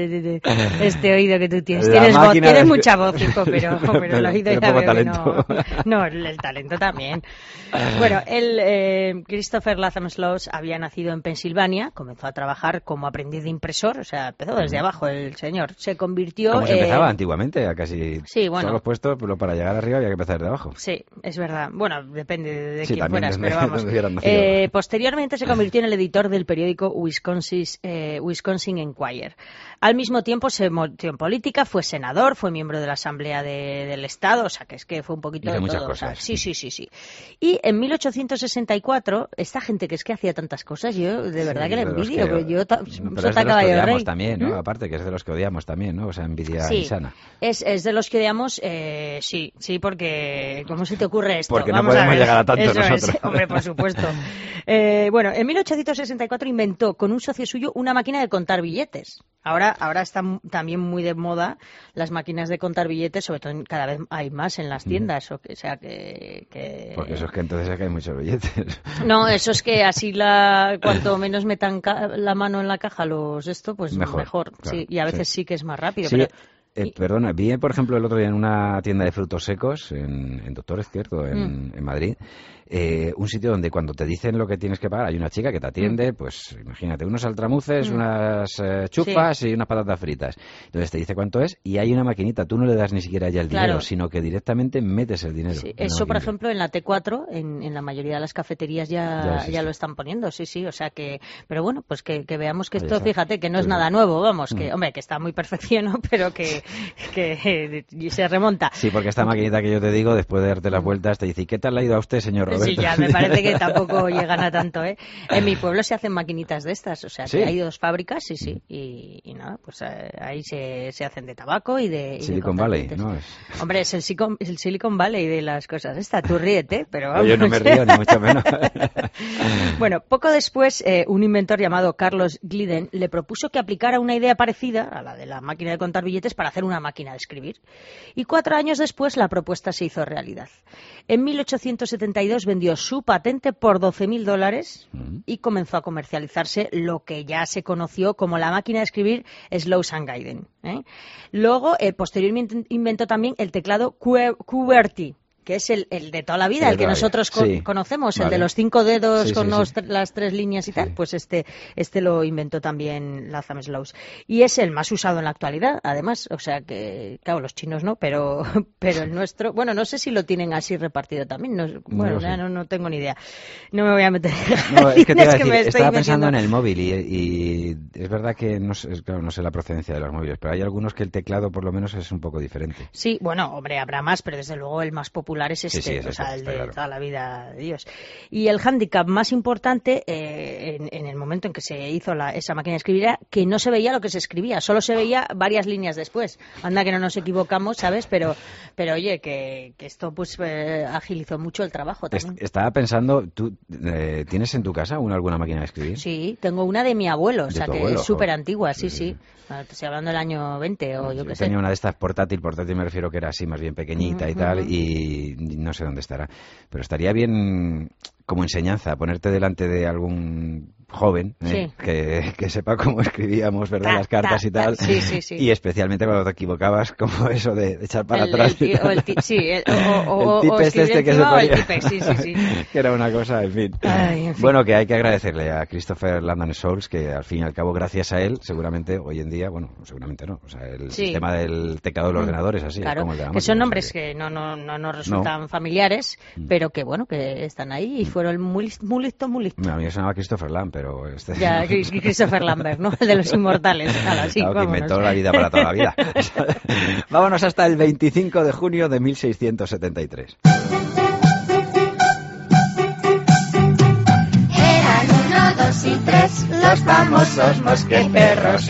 este oído que tú tienes. La Tienes, voz, tienes de... mucha voz, hijo, pero, pero el oído pero ya veo que no. No, el, el talento también. Bueno, el eh, Christopher Latham Slows había nacido en Pensilvania, comenzó a trabajar como aprendiz de impresor, o sea, empezó desde abajo el señor. Se convirtió... Como se eh, empezaba antiguamente, a casi sí, bueno. todos los puestos, pero para llegar arriba había que empezar desde abajo. Sí, es verdad. Bueno, depende de sí, quién fueras, desde, pero vamos. Eh, posteriormente se convirtió en el editor del periódico Wisconsin, eh, Wisconsin Enquirer. Al mismo tiempo se metió en política, fue senador, fue miembro de la Asamblea de, del Estado, o sea que es que fue un poquito de, de muchas todo. Cosas. O sea, sí, sí, sí, sí. Y en mil ochocientos sesenta y cuatro, esta gente que es que hacía tantas cosas, yo de verdad sí, que la envidio, que, porque yo ta, pero sota es de los caballo que de odiamos rey. también, ¿no? ¿Mm? Aparte que es de los que odiamos también, ¿no? O sea, envidia sí, insana. Es, es de los que odiamos, eh, sí, sí, porque ¿cómo se te ocurre esto? Porque Vamos no podemos a ver. llegar a tanto Eso nosotros. Es, hombre, por supuesto. Eh, bueno, en mil ochocientos sesenta y cuatro inventó con un socio suyo una máquina de contar billetes. Ahora, ahora están también muy de moda las máquinas de contar billetes, sobre todo en, cada vez hay más en las tiendas, o, que, o sea que, que... Porque eso es que entonces es que hay muchos billetes. No, eso es que así la cuanto menos metan ca la mano en la caja los esto, pues mejor, mejor claro, sí, y a veces sí. sí que es más rápido. Sí. Pero... Eh, perdona, vi por ejemplo el otro día en una tienda de frutos secos, en, en Doctores, ¿cierto? En, mm. en Madrid, eh, un sitio donde cuando te dicen lo que tienes que pagar, hay una chica que te atiende, mm. pues imagínate, unos altramuces, mm. unas eh, chupas sí. y unas patatas fritas. Entonces te dice cuánto es y hay una maquinita, tú no le das ni siquiera ya el claro. dinero, sino que directamente metes el dinero. Sí. Eso, por ejemplo, en la T cuatro, en, en la mayoría de las cafeterías ya, ya, ya lo están poniendo, sí, sí, o sea que, pero bueno, pues que, que veamos que esto, fíjate, que no es nada nuevo, vamos, que, mm. hombre, que está muy perfeccionado, pero que, que y se remonta. Sí, porque esta maquinita que yo te digo, después de darte las vueltas, te dice, ¿y qué tal le ha ido a usted, señor Roberto? Sí, ya, me parece que tampoco llegan a tanto, ¿eh? En mi pueblo se hacen maquinitas de estas, o sea, ¿Sí? que hay dos fábricas, sí, sí, y, y nada, pues eh, ahí se, se hacen de tabaco y de... Y Silicon de Valley, ¿no? Es... Hombre, es el, Silicon, el Silicon Valley de las cosas. Esta, tú ríete, pero vamos. Yo no me río, ni mucho menos. Bueno, poco después, eh, un inventor llamado Carlos Glidden le propuso que aplicara una idea parecida a la de la máquina de contar billetes para hacer una máquina de escribir. Y cuatro años después la propuesta se hizo realidad. En mil ochocientos setenta y dos vendió su patente por doce mil dólares y comenzó a comercializarse lo que ya se conoció como la máquina de escribir Slows and Guiden, ¿eh? Luego, eh, posteriormente inventó también el teclado Q W E R T Y, que es el, el de toda la vida, sí, el que nosotros con, sí. conocemos, vale. el de los cinco dedos sí, con sí, los, sí. las tres líneas y sí. tal, pues este este lo inventó también Latham Slows. Y es el más usado en la actualidad, además, o sea que, claro, los chinos no, pero pero el nuestro, bueno, no sé si lo tienen así repartido también, no, bueno, no, no, no tengo ni idea. No me voy a meter no, es que, te iba a decir, que estaba pensando metiendo. en el móvil y, y es verdad que no sé, claro, no sé la procedencia de los móviles, pero hay algunos que el teclado por lo menos es un poco diferente. Sí, bueno, hombre, habrá más, pero desde luego el más popular es este. Sí, sí, es o sea, el de claro. toda la vida de Dios. Y el hándicap más importante eh, en, en el momento en que se hizo la, esa máquina de escribir era que no se veía lo que se escribía, solo se veía varias líneas después. Anda que no nos equivocamos, ¿sabes? Pero, pero oye, que, que esto pues eh, agilizó mucho el trabajo también. Estaba pensando, ¿tú eh, tienes en tu casa una, alguna máquina de escribir? Sí, tengo una de mi abuelo, o sea que abuelo, es súper antigua, sí, sí. sí. Estoy hablando del año veinte o yo qué sé. Tenía una de estas portátil, portátil me refiero que era así más bien pequeñita uh-huh. y tal, y no sé dónde estará. Pero estaría bien como enseñanza, ponerte delante de algún joven, Sí. ¿eh? que, que sepa cómo escribíamos, ¿verdad? Ta, Las cartas ta, y tal. ta. Sí, sí, sí. Y especialmente cuando te equivocabas, como eso de echar para El- atrás. el ti- o el ti- sí, el- o- o- el o tipex escribir este que se encima o el ponía. tipex, sí, sí, sí. Que era una cosa, en fin. Ay, en fin. Bueno, que hay que agradecerle a Christopher Landon Souls, que al fin y al cabo, gracias a él, seguramente hoy en día, bueno, seguramente no, o sea, el Sí. sistema del teclado de los Mm, ordenadores, así, claro, como el de la que son máquina, nombres o sea que no no no nos resultan familiares, pero que bueno, que están ahí y fueron muy lis- muy listos, muy listos. que- A mí me sonaba Christopher Lamb, pero este... Ya, Chris- Christopher Lambert, ¿no? El de los inmortales. Ahora sí, Claro, que vámonos. inventó la vida para toda la vida. Vámonos hasta el veinticinco de junio de mil seiscientos setenta y tres. Eran uno, dos y tres, los famosos mosqueperros.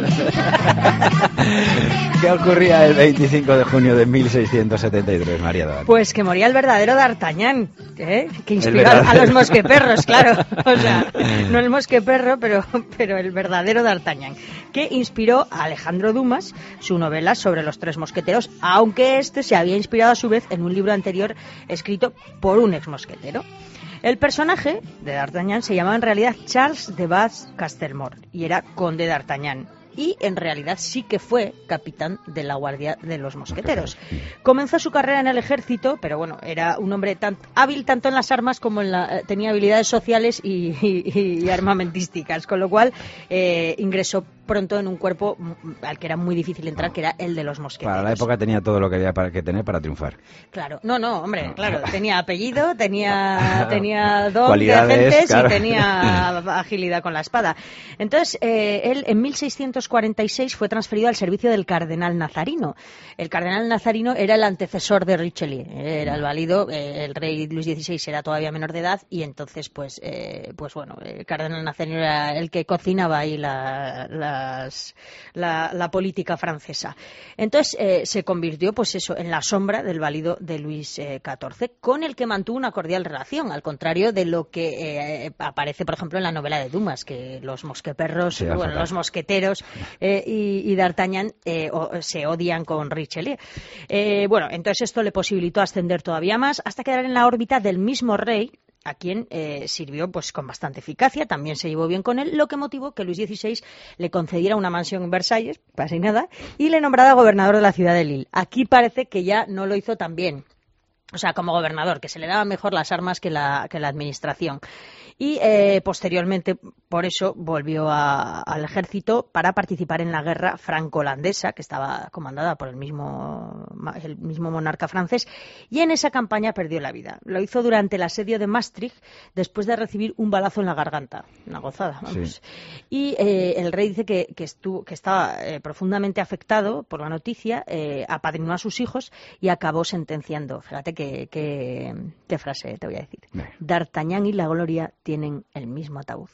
¿Qué ocurría el veinticinco de junio de mil seiscientos setenta y tres, María Doan? Pues que moría el verdadero D'Artagnan, ¿eh? Que inspiró verdadero. a los mosqueperros, claro. O sea, no el mosqueperro, pero, pero el verdadero D'Artagnan, que inspiró a Alejandro Dumas su novela sobre los tres mosqueteros, aunque este se había inspirado a su vez en un libro anterior escrito por un ex mosquetero. El personaje de D'Artagnan se llamaba en realidad Charles de Batz-Castelmort y era conde D'Artagnan. Y en realidad sí que fue capitán de la Guardia de los Mosqueteros. Comenzó su carrera en el ejército, pero bueno, era un hombre tan hábil tanto en las armas como en la, eh, tenía habilidades sociales y, y- y armamentísticas, con lo cual eh, ingresó pronto en un cuerpo mm, al que era muy difícil entrar, que era el de los mosqueteros. Para la época tenía todo lo que había para, que tener para triunfar. Claro, no, no, hombre, claro, tenía apellido, tenía, tenía don de Cualidades, agentes claro. y tenía agilidad con la espada. Entonces, eh, él en mil seiscientos cuarenta y seis fue transferido al servicio del cardenal Nazarino. El cardenal Nazarino era el antecesor de Richelieu, era el válido, eh, el rey Luis dieciséis era todavía menor de edad y entonces, pues, eh, pues bueno, el cardenal Nazarino era el que cocinaba ahí la, las- la, la política francesa. Entonces, eh, se convirtió, pues eso, en la sombra del válido de Luis eh, catorce, con el que mantuvo una cordial relación, al contrario de lo que eh, aparece, por ejemplo, en la novela de Dumas, que los mosqueperros, Sí, bueno, fatal. los mosqueteros eh, y, y D'Artagnan eh, o- se odian con Richelieu. Eh, bueno, entonces esto le posibilitó ascender todavía más hasta quedar en la órbita del mismo rey, a quien eh, sirvió pues con bastante eficacia, también se llevó bien con él, lo que motivó que Luis dieciséis le concediera una mansión en Versalles, casi nada, y le nombrara gobernador de la ciudad de Lille. Aquí parece que ya no lo hizo tan bien. O sea, como gobernador, que se le daban mejor las armas que la, que la administración. Y eh, posteriormente, por eso, volvió a- al ejército para participar en la guerra franco-holandesa, que estaba comandada por el mismo, ma- el mismo monarca francés, y en esa campaña perdió la vida. Lo hizo durante el asedio de Maastricht, después de recibir un balazo en la garganta. Una gozada, vamos. Sí. Y eh, el rey dice que, que, estuvo, que estaba eh, profundamente afectado por la noticia, eh, apadrinó a sus hijos y acabó sentenciando. Fíjate qué que, qué frase te voy a decir. Venga. D'Artagnan y la gloria tienen el mismo ataúd.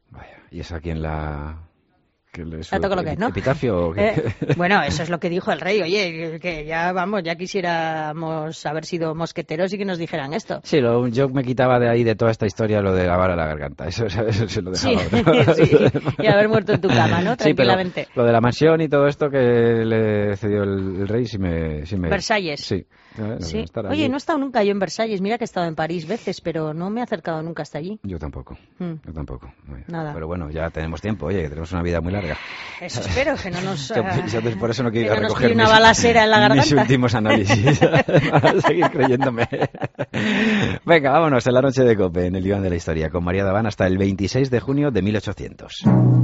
¿Y esa quién la...? que le- Ya toco lo que es, ¿no? ¿Epitafio o qué? Eh, bueno, eso es lo que dijo el rey. Oye, que ya vamos, ya quisiéramos haber sido mosqueteros y que nos dijeran esto. Sí, lo- yo me quitaba de ahí, de toda esta historia, lo de lavar a la garganta. Eso, eso se lo Sí, dejaba. otro. sí, y haber muerto en tu cama, ¿no? Sí, pero Tranquilamente. lo de la mansión y todo esto que le cedió el, el rey, sí me... Sí me Versalles. Sí. Bueno, Sí. estar Oye, allí. no he estado nunca yo en Versalles. Mira que he estado en París veces, pero no me he acercado nunca hasta allí. Yo tampoco. Mm. Yo tampoco. Oye, Nada. Pero bueno, ya tenemos tiempo, oye, que tenemos una vida muy larga. Eso espero, que no nos... Yo- ah, yo por eso no quiero que ir a no nos recoger pille una mis- balacera en la mis garganta. últimos análisis. Para seguir creyéndome. Venga, vámonos en la noche de COPE, en el diván de la historia, con María Daván hasta el veintiséis de junio de mil ochocientos.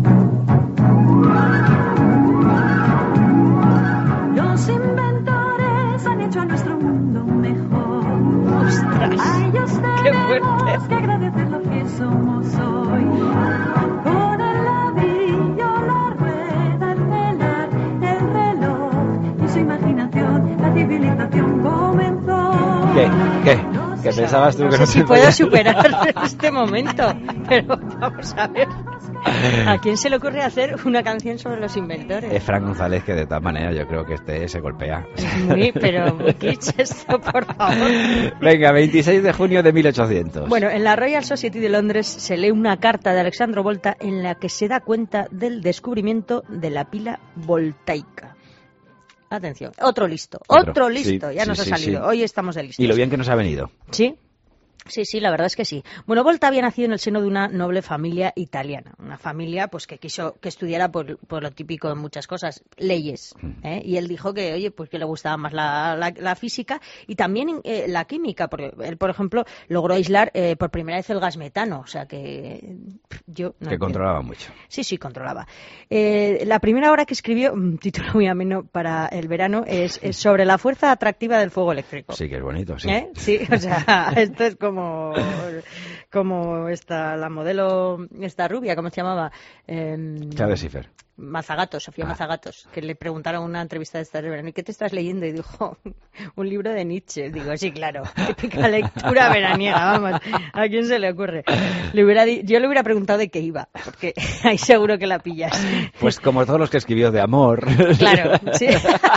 Los inventores han hecho a nuestro mundo mejor. ¡Ostras! A ellos ¡Qué tenemos fuerte! que agradecer lo que somos hoy. Con el ladrillo, la rueda, el telar, el reloj y su imaginación, la civilización comenzó. ¿Qué? ¿Qué? ¿Qué pensabas tú No que sé no si te puedo podía- superar este momento, pero vamos a ver. ¿A quién se le ocurre hacer una canción sobre los inventores? Es Fran González, que de tal manera yo creo que este se golpea. Es muy, pero muy kitsch esto, por favor. Venga, veintiséis de junio de mil ochocientos. Bueno, en la Royal Society de Londres se lee una carta de Alexandro Volta en la que se da cuenta del descubrimiento de la pila voltaica. Atención, otro listo, Otro, otro, listo, sí, ya sí, nos ha sí, salido. sí. Hoy estamos de listos. Y lo bien que nos ha venido. Sí. Sí, sí, la verdad es que sí. Bueno, Volta había nacido en el seno de una noble familia italiana, una familia pues que quiso que estudiara por, por lo típico de muchas cosas, leyes, ¿eh? Y él dijo que, oye, pues que le gustaba más la, la, la física y también eh, la química, porque él, por ejemplo, logró aislar eh, por primera vez el gas metano, o sea que yo... No que controlaba mucho. Sí, sí, controlaba. Eh, la primera obra que escribió, un título muy ameno para el verano, es, es sobre la fuerza atractiva del fuego eléctrico. Sí, que es bonito, sí. ¿Eh? Sí, o sea, esto es como como como esta la modelo esta rubia, ¿cómo se llamaba? Eh, Claudia Schiffer. Mazagatos, Sofía ah. Mazagatos, que le preguntaron en una entrevista de esta de verano, ¿y qué te estás leyendo? Y dijo, un libro de Nietzsche. Digo, sí, claro, típica lectura veraniega, vamos, ¿a quién se le ocurre? Le hubiera di- yo le hubiera preguntado de qué iba, porque ahí seguro que la pillas. Pues como todos los que escribió de amor. Claro, sí.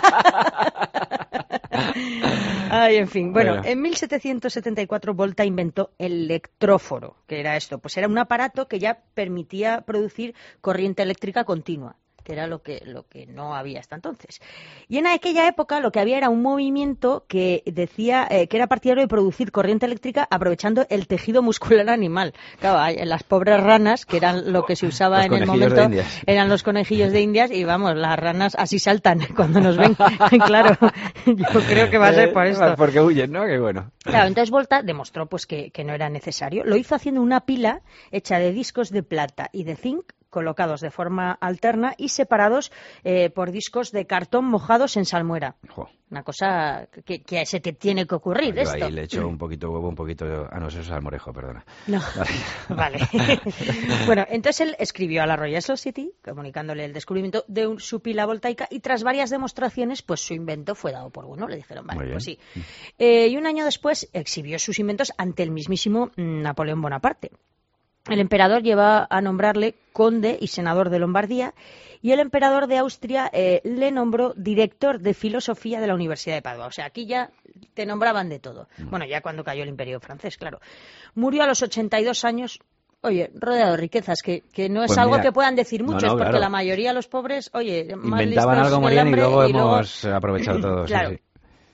Ay, en fin. Bueno, bueno, en mil setecientos setenta y cuatro Volta inventó el electróforo, que era esto, pues era un aparato que ya permitía producir corriente eléctrica continua, que era lo que, lo que no había hasta entonces. Y en aquella época lo que había era un movimiento que decía eh, que era partidario de producir corriente eléctrica aprovechando el tejido muscular animal. Claro, hay, las pobres ranas, que eran lo que se usaba en el momento, eran los conejillos de Indias, y vamos, las ranas así saltan cuando nos ven. Claro, yo creo que va a ser por esto. Porque huyen, ¿no? Qué bueno. Claro, entonces Volta demostró pues que, que no era necesario. Lo hizo haciendo una pila hecha de discos de plata y de zinc, colocados de forma alterna y separados eh, por discos de cartón mojados en salmuera. Jo. Una cosa que, que se te tiene que ocurrir. Yo esto. Ahí le echo un poquito huevo, un poquito... Ah, no, eso es salmorejo, perdona. No, vale. vale. Bueno, entonces él escribió a la Royal Society, comunicándole el descubrimiento de un, su pila voltaica, y tras varias demostraciones, pues su invento fue dado por bueno. Le dijeron, vale, pues sí. Eh, y un año después exhibió sus inventos ante el mismísimo Napoleón Bonaparte. El emperador lleva a nombrarle conde y senador de Lombardía, y el emperador de Austria eh, le nombró director de filosofía de la Universidad de Padua. O sea, aquí ya te nombraban de todo. Bueno, ya cuando cayó el Imperio francés, claro. Murió a los ochenta y dos años, oye, rodeado de riquezas, que, que no es pues algo mira, que puedan decir muchos, no, no, porque claro. la mayoría de los pobres, oye, más inventaban listos algo, que el morían, y luego y hemos luego... aprovechado todo. Claro. Sí, sí.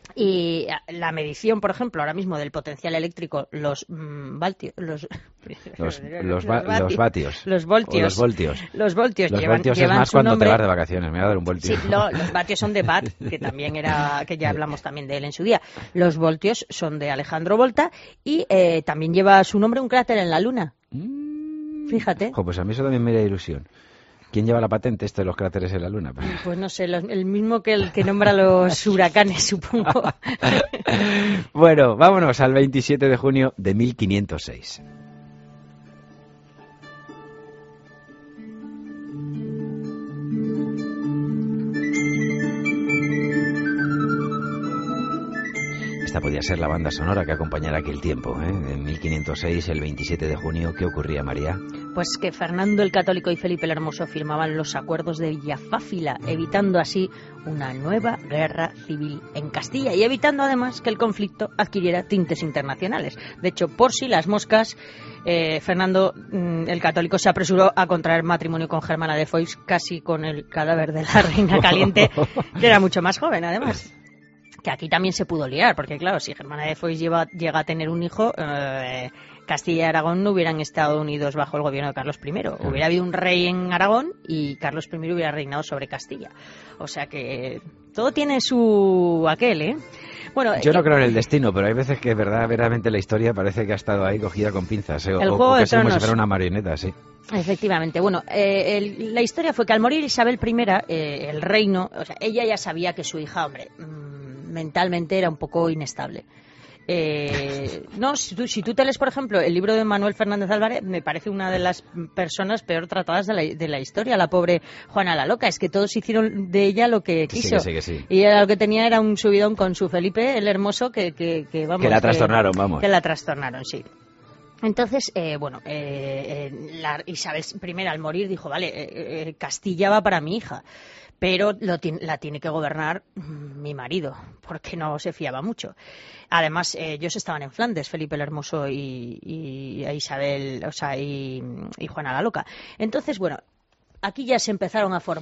Y la medición, por ejemplo, ahora mismo del potencial eléctrico, los mm, valtios, los los, los, va, los vatios, los voltios, los voltios, los voltios, los llevan, voltios llevan es más su cuando nombre... te vas de vacaciones. Me voy a dar un voltio. Sí, no, los vatios son de Watt, que también era, que ya hablamos también de él en su día. Los voltios son de Alejandro Volta y eh, también lleva su nombre un cráter en la Luna. Fíjate. Jo, pues a mí eso también me da ilusión. ¿Quién lleva la patente esto de los cráteres en la Luna? Pues no sé, los, el mismo que el que nombra los huracanes, supongo. Bueno, vámonos al veintisiete de junio de mil quinientos seis. Esta podía ser la banda sonora que acompañara aquel tiempo, ¿eh? En mil quinientos seis, el veintisiete de junio, ¿qué ocurría, María? Pues que Fernando el Católico y Felipe el Hermoso firmaban los acuerdos de Villafáfila, evitando así una nueva guerra civil en Castilla y evitando además que el conflicto adquiriera tintes internacionales. De hecho, por si las moscas, eh, Fernando mm, el Católico se apresuró a contraer matrimonio con Germana de Foix, casi con el cadáver de la reina caliente, que era mucho más joven además. Que aquí también se pudo liar, porque claro, si Germana de Foix lleva, llega a tener un hijo, eh, Castilla y Aragón no hubieran estado unidos bajo el gobierno de Carlos primero. Sí. Hubiera habido un rey en Aragón y Carlos primero hubiera reinado sobre Castilla. O sea que todo tiene su aquel, ¿eh? Bueno, yo no eh, creo en el destino, pero hay veces que verdad, verdaderamente la historia parece que ha estado ahí cogida con pinzas, ¿eh? El o, Juego o que de es como Tronos. si fuera una marioneta, sí. Efectivamente. Bueno, eh, el, la historia fue que al morir Isabel primera, eh, el reino, o sea, ella ya sabía que su hija, hombre, mmm, mentalmente era un poco inestable. Eh, no, si tú, si tú te lees, por ejemplo, el libro de Manuel Fernández Álvarez, me parece una de las personas peor tratadas de la, de la historia, la pobre Juana la Loca. Es que todos hicieron de ella lo que quiso. Sí, que sí, que sí. Y ella lo que tenía era un subidón con su Felipe, el Hermoso, que, que, que vamos... Que la trastornaron, que, vamos. Que la trastornaron, sí. Entonces, eh, bueno, eh, eh, la Isabel primera al morir dijo, vale, eh, eh, Castilla va para mi hija, pero lo la tiene que gobernar mi marido, porque no se fiaba mucho. Además, eh, ellos estaban en Flandes, Felipe el Hermoso y, y Isabel, o sea, y, y Juana la Loca. Entonces, bueno, aquí ya se empezaron a formar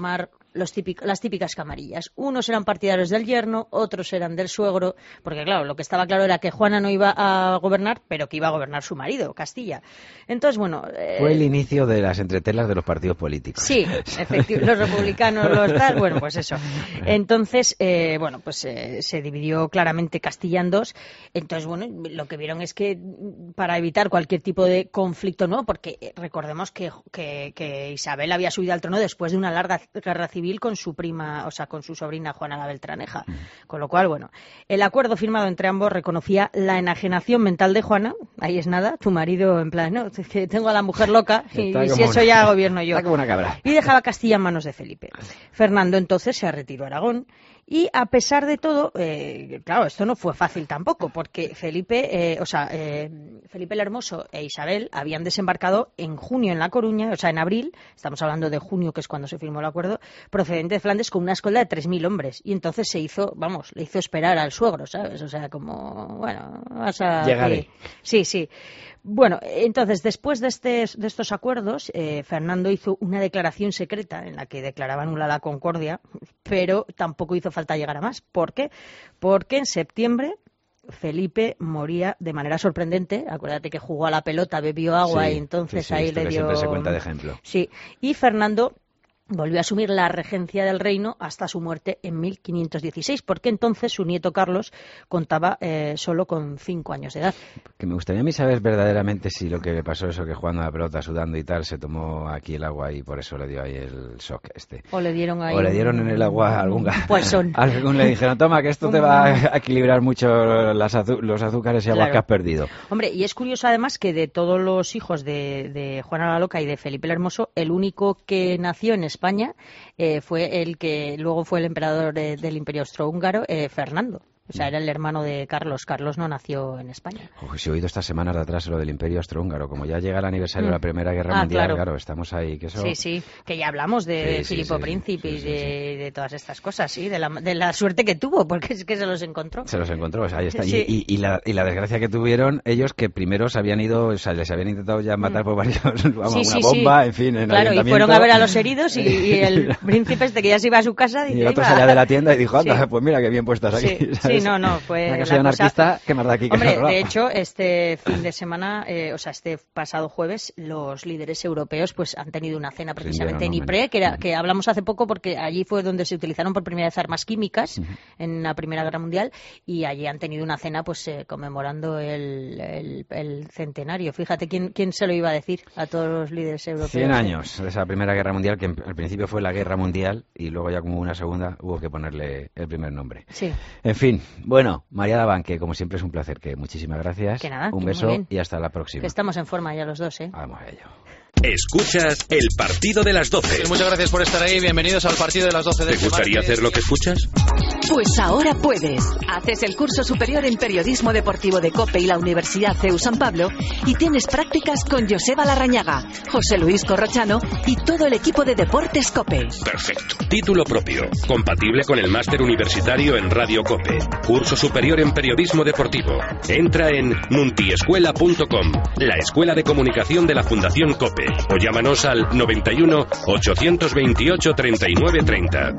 los típico, las típicas camarillas. Unos eran partidarios del yerno, otros eran del suegro, porque claro, lo que estaba claro era que Juana no iba a gobernar, pero que iba a gobernar su marido, Castilla. Entonces, bueno... Eh... Fue el inicio de las entretelas de los partidos políticos. Sí, efectivamente, los republicanos, los tal, bueno, pues eso. Entonces, eh, bueno, pues eh, se dividió claramente Castilla en dos. Entonces, bueno, lo que vieron es que para evitar cualquier tipo de conflicto nuevo, porque recordemos que, que, que Isabel había subido al trono después de una larga guerra civil con su prima, o sea, con su sobrina Juana la Beltraneja. Con lo cual, bueno, el acuerdo firmado entre ambos reconocía la enajenación mental de Juana. Ahí es nada, tu marido en plan, no, que tengo a la mujer loca y, y si eso ya gobierno yo. Está como una cabra. Y dejaba Castilla en manos de Felipe. Fernando entonces se retiró a Aragón. Y a pesar de todo, eh, claro, esto no fue fácil tampoco, porque Felipe, eh, o sea, eh, Felipe el Hermoso e Isabel habían desembarcado en junio en La Coruña, o sea, en abril, estamos hablando de junio, que es cuando se firmó el acuerdo, procedente de Flandes con una escolta de tres mil hombres. Y entonces se hizo, vamos, le hizo esperar al suegro, ¿sabes? O sea, como, bueno, vas a... Llegaré. Sí, sí. Bueno, entonces, después de, este, de estos acuerdos, eh, Fernando hizo una declaración secreta en la que declaraba nula la concordia, pero tampoco hizo falta llegar a más. ¿Por qué? Porque en septiembre Felipe moría de manera sorprendente. Acuérdate que jugó a la pelota, bebió agua sí, y entonces sí, sí, ahí le dio... siempre se cuenta de ejemplo. Sí, y Fernando volvió a asumir la regencia del reino hasta su muerte en mil quinientos dieciséis, porque entonces su nieto Carlos contaba eh, solo con cinco años de edad. Que me gustaría a mí saber verdaderamente si lo que le pasó eso, que jugando a la pelota, sudando y tal, se tomó aquí el agua y por eso le dio ahí el shock este. O le dieron ahí O le dieron un, en el agua algún gas. Poisson. Algún le dijeron, toma, que esto te va a equilibrar mucho las azu los azúcares y aguas Claro. que has perdido. Hombre, y es curioso además que de todos los hijos de, de Juana la Loca y de Felipe el Hermoso, el único que nació en España eh, fue el que luego fue el emperador de, del Imperio Austrohúngaro, eh, Fernando. O sea, era el hermano de Carlos. Carlos no nació en España. Uy, si he oído estas semanas de atrás lo del Imperio Austrohúngaro. Como ya llega el aniversario Mm. de la Primera Guerra Ah, Mundial, claro. claro, estamos ahí. Que eso... Sí, sí, que ya hablamos de Sí, sí, Filipo sí, Príncipe sí, y sí, de, de todas estas cosas, sí, de la, de la suerte que tuvo, porque es que se los encontró. Se los encontró, o sea, ahí está. Sí. Y, y, y, la, y la desgracia que tuvieron ellos, que primero se habían ido, o sea, les habían intentado ya matar por varios, vamos, Sí, una sí, bomba, sí. en fin, en Claro, y ayuntamiento. fueron a ver a los heridos y, y el príncipe este que ya se iba a su casa Y dice, el otro "Iba". salía de la tienda y dijo, anda, Sí. pues mira qué bien puestas aquí. Sí, ¿sabes? sí, no, no, fue Una que la soy cosa- anarquista, qué más da aquí que Hombre, abajo. de hecho, este fin de semana, eh, o sea, este pasado jueves, los líderes europeos pues han tenido una cena precisamente en Rindieron Ypres, que, era, que hablamos hace poco porque allí fue donde se utilizaron por primera vez armas químicas Ujú. en la Primera Guerra Mundial, y allí han tenido una cena pues eh, conmemorando el, el, el centenario. Fíjate, ¿quién, ¿quién se lo iba a decir a todos los líderes europeos? Cien eh? años de esa Primera Guerra Mundial, que en- al principio fue la Guerra Mundial y luego ya como una segunda hubo que ponerle el primer nombre. Sí. En fin, bueno, María Daván, que como siempre es un placer, que muchísimas gracias. Que nada, un que muy beso bien. y hasta la próxima. Que estamos en forma ya los dos, ¿eh? Vamos a ello. Escuchas el partido de las doce. Muchas gracias por estar ahí. Bienvenidos al partido de las doce de ¿Te gustaría hacer lo que escuchas? Pues ahora puedes. Haces el curso superior en periodismo deportivo de COPE y la Universidad C E U San Pablo y tienes prácticas con Joseba Larrañaga, José Luis Corrochano y todo el equipo de Deportes COPE. Perfecto. Título propio. Compatible con el máster universitario en Radio COPE. Curso superior en periodismo deportivo. Entra en nuntiescuela punto com, la escuela de comunicación de la Fundación COPE. O llámanos al noventa y uno, ochocientos veintiocho, treinta y nueve treinta.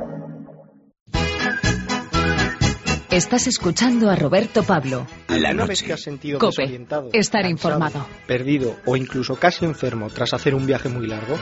Estás escuchando a Roberto Pablo. ¿Alguna vez que has sentido COPE. desorientado, Estar cansado, informado. perdido o incluso casi enfermo tras hacer un viaje muy largo?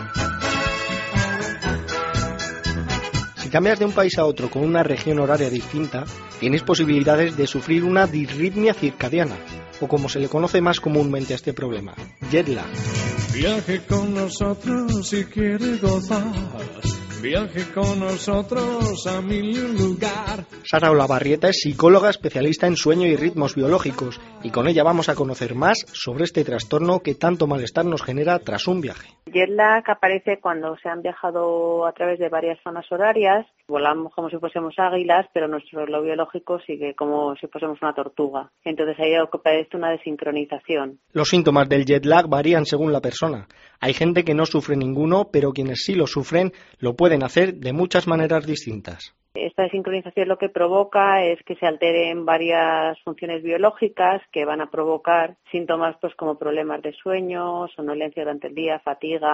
Si cambias de un país a otro con una región horaria distinta, tienes posibilidades de sufrir una disritmia circadiana, o como se le conoce más comúnmente a este problema, jet lag. Viaje con nosotros si quiere gozar. Viaje con nosotros a mil y un lugar. Sara Olavarrieta es psicóloga especialista en sueño y ritmos biológicos, y con ella vamos a conocer más sobre este trastorno que tanto malestar nos genera tras un viaje. Jet lag aparece cuando se han viajado a través de varias zonas horarias, volamos como si fuésemos águilas, pero nuestro reloj biológico sigue como si fuésemos una tortuga. Entonces ahí aparece una desincronización. Los síntomas del jet lag varían según la persona. Hay gente que no sufre ninguno, pero quienes sí lo sufren lo pueden hacer de muchas maneras distintas. Esta desincronización lo que provoca es que se alteren varias funciones biológicas que van a provocar síntomas pues como problemas de sueño, somnolencia durante el día, fatiga,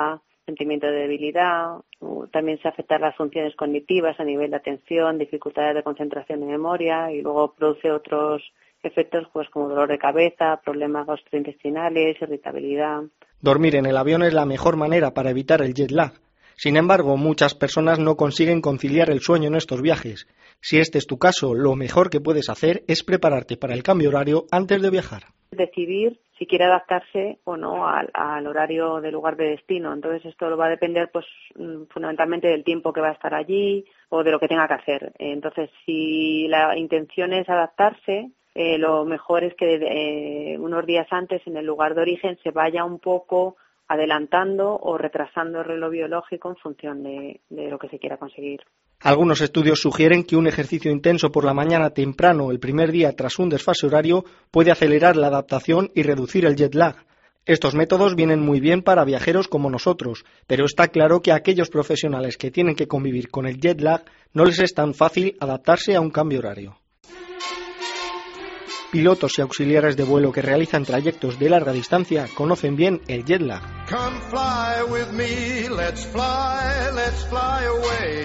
sentimiento de debilidad, también se afectan las funciones cognitivas a nivel de atención, dificultades de concentración y memoria, y luego produce otros efectos pues como dolor de cabeza, problemas gastrointestinales, irritabilidad. Dormir en el avión es la mejor manera para evitar el jet lag. Sin embargo, muchas personas no consiguen conciliar el sueño en estos viajes. Si este es tu caso, lo mejor que puedes hacer es prepararte para el cambio horario antes de viajar. Decidir si quiere adaptarse o no al, al horario del lugar de destino. Entonces esto lo va a depender pues fundamentalmente del tiempo que va a estar allí o de lo que tenga que hacer. Entonces si la intención es adaptarse, eh, lo mejor es que eh, unos días antes en el lugar de origen se vaya un poco adelantando o retrasando el reloj biológico en función de, de lo que se quiera conseguir. Algunos estudios sugieren que un ejercicio intenso por la mañana temprano el primer día tras un desfase horario puede acelerar la adaptación y reducir el jet lag. Estos métodos vienen muy bien para viajeros como nosotros, pero está claro que a aquellos profesionales que tienen que convivir con el jet lag no les es tan fácil adaptarse a un cambio horario. Pilotos y auxiliares de vuelo que realizan trayectos de larga distancia conocen bien el jet lag. Come fly with me, let's fly, let's fly away.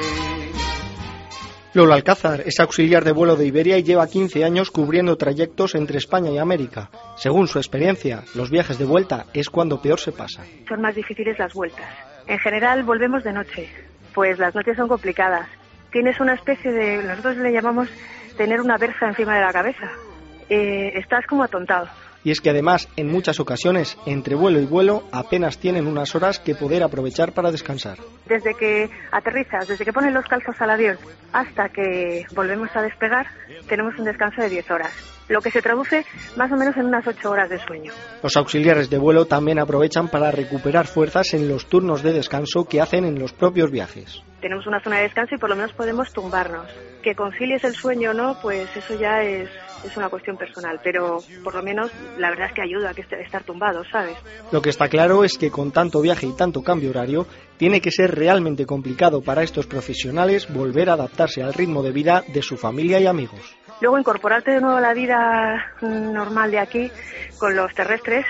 Lola Alcázar es auxiliar de vuelo de Iberia y lleva quince años cubriendo trayectos entre España y América. Según su experiencia, los viajes de vuelta es cuando peor se pasa. Son más difíciles las vueltas. En general volvemos de noche, pues las noches son complicadas. Tienes una especie de, nosotros le llamamos tener una verja encima de la cabeza. Eh, estás como atontado. Y es que además, en muchas ocasiones, entre vuelo y vuelo, apenas tienen unas horas que poder aprovechar para descansar. Desde que aterrizas, desde que ponen los calzos al avión, hasta que volvemos a despegar, tenemos un descanso de diez horas, lo que se traduce más o menos en unas ocho horas de sueño. Los auxiliares de vuelo también aprovechan para recuperar fuerzas en los turnos de descanso que hacen en los propios viajes. Tenemos una zona de descanso y por lo menos podemos tumbarnos. Que concilies el sueño o no, pues eso ya es, es una cuestión personal, pero por lo menos la verdad es que ayuda a que estar tumbado, ¿sabes? Lo que está claro es que con tanto viaje y tanto cambio horario, tiene que ser realmente complicado para estos profesionales volver a adaptarse al ritmo de vida de su familia y amigos. Luego incorporarte de nuevo a la vida normal de aquí con los terrestres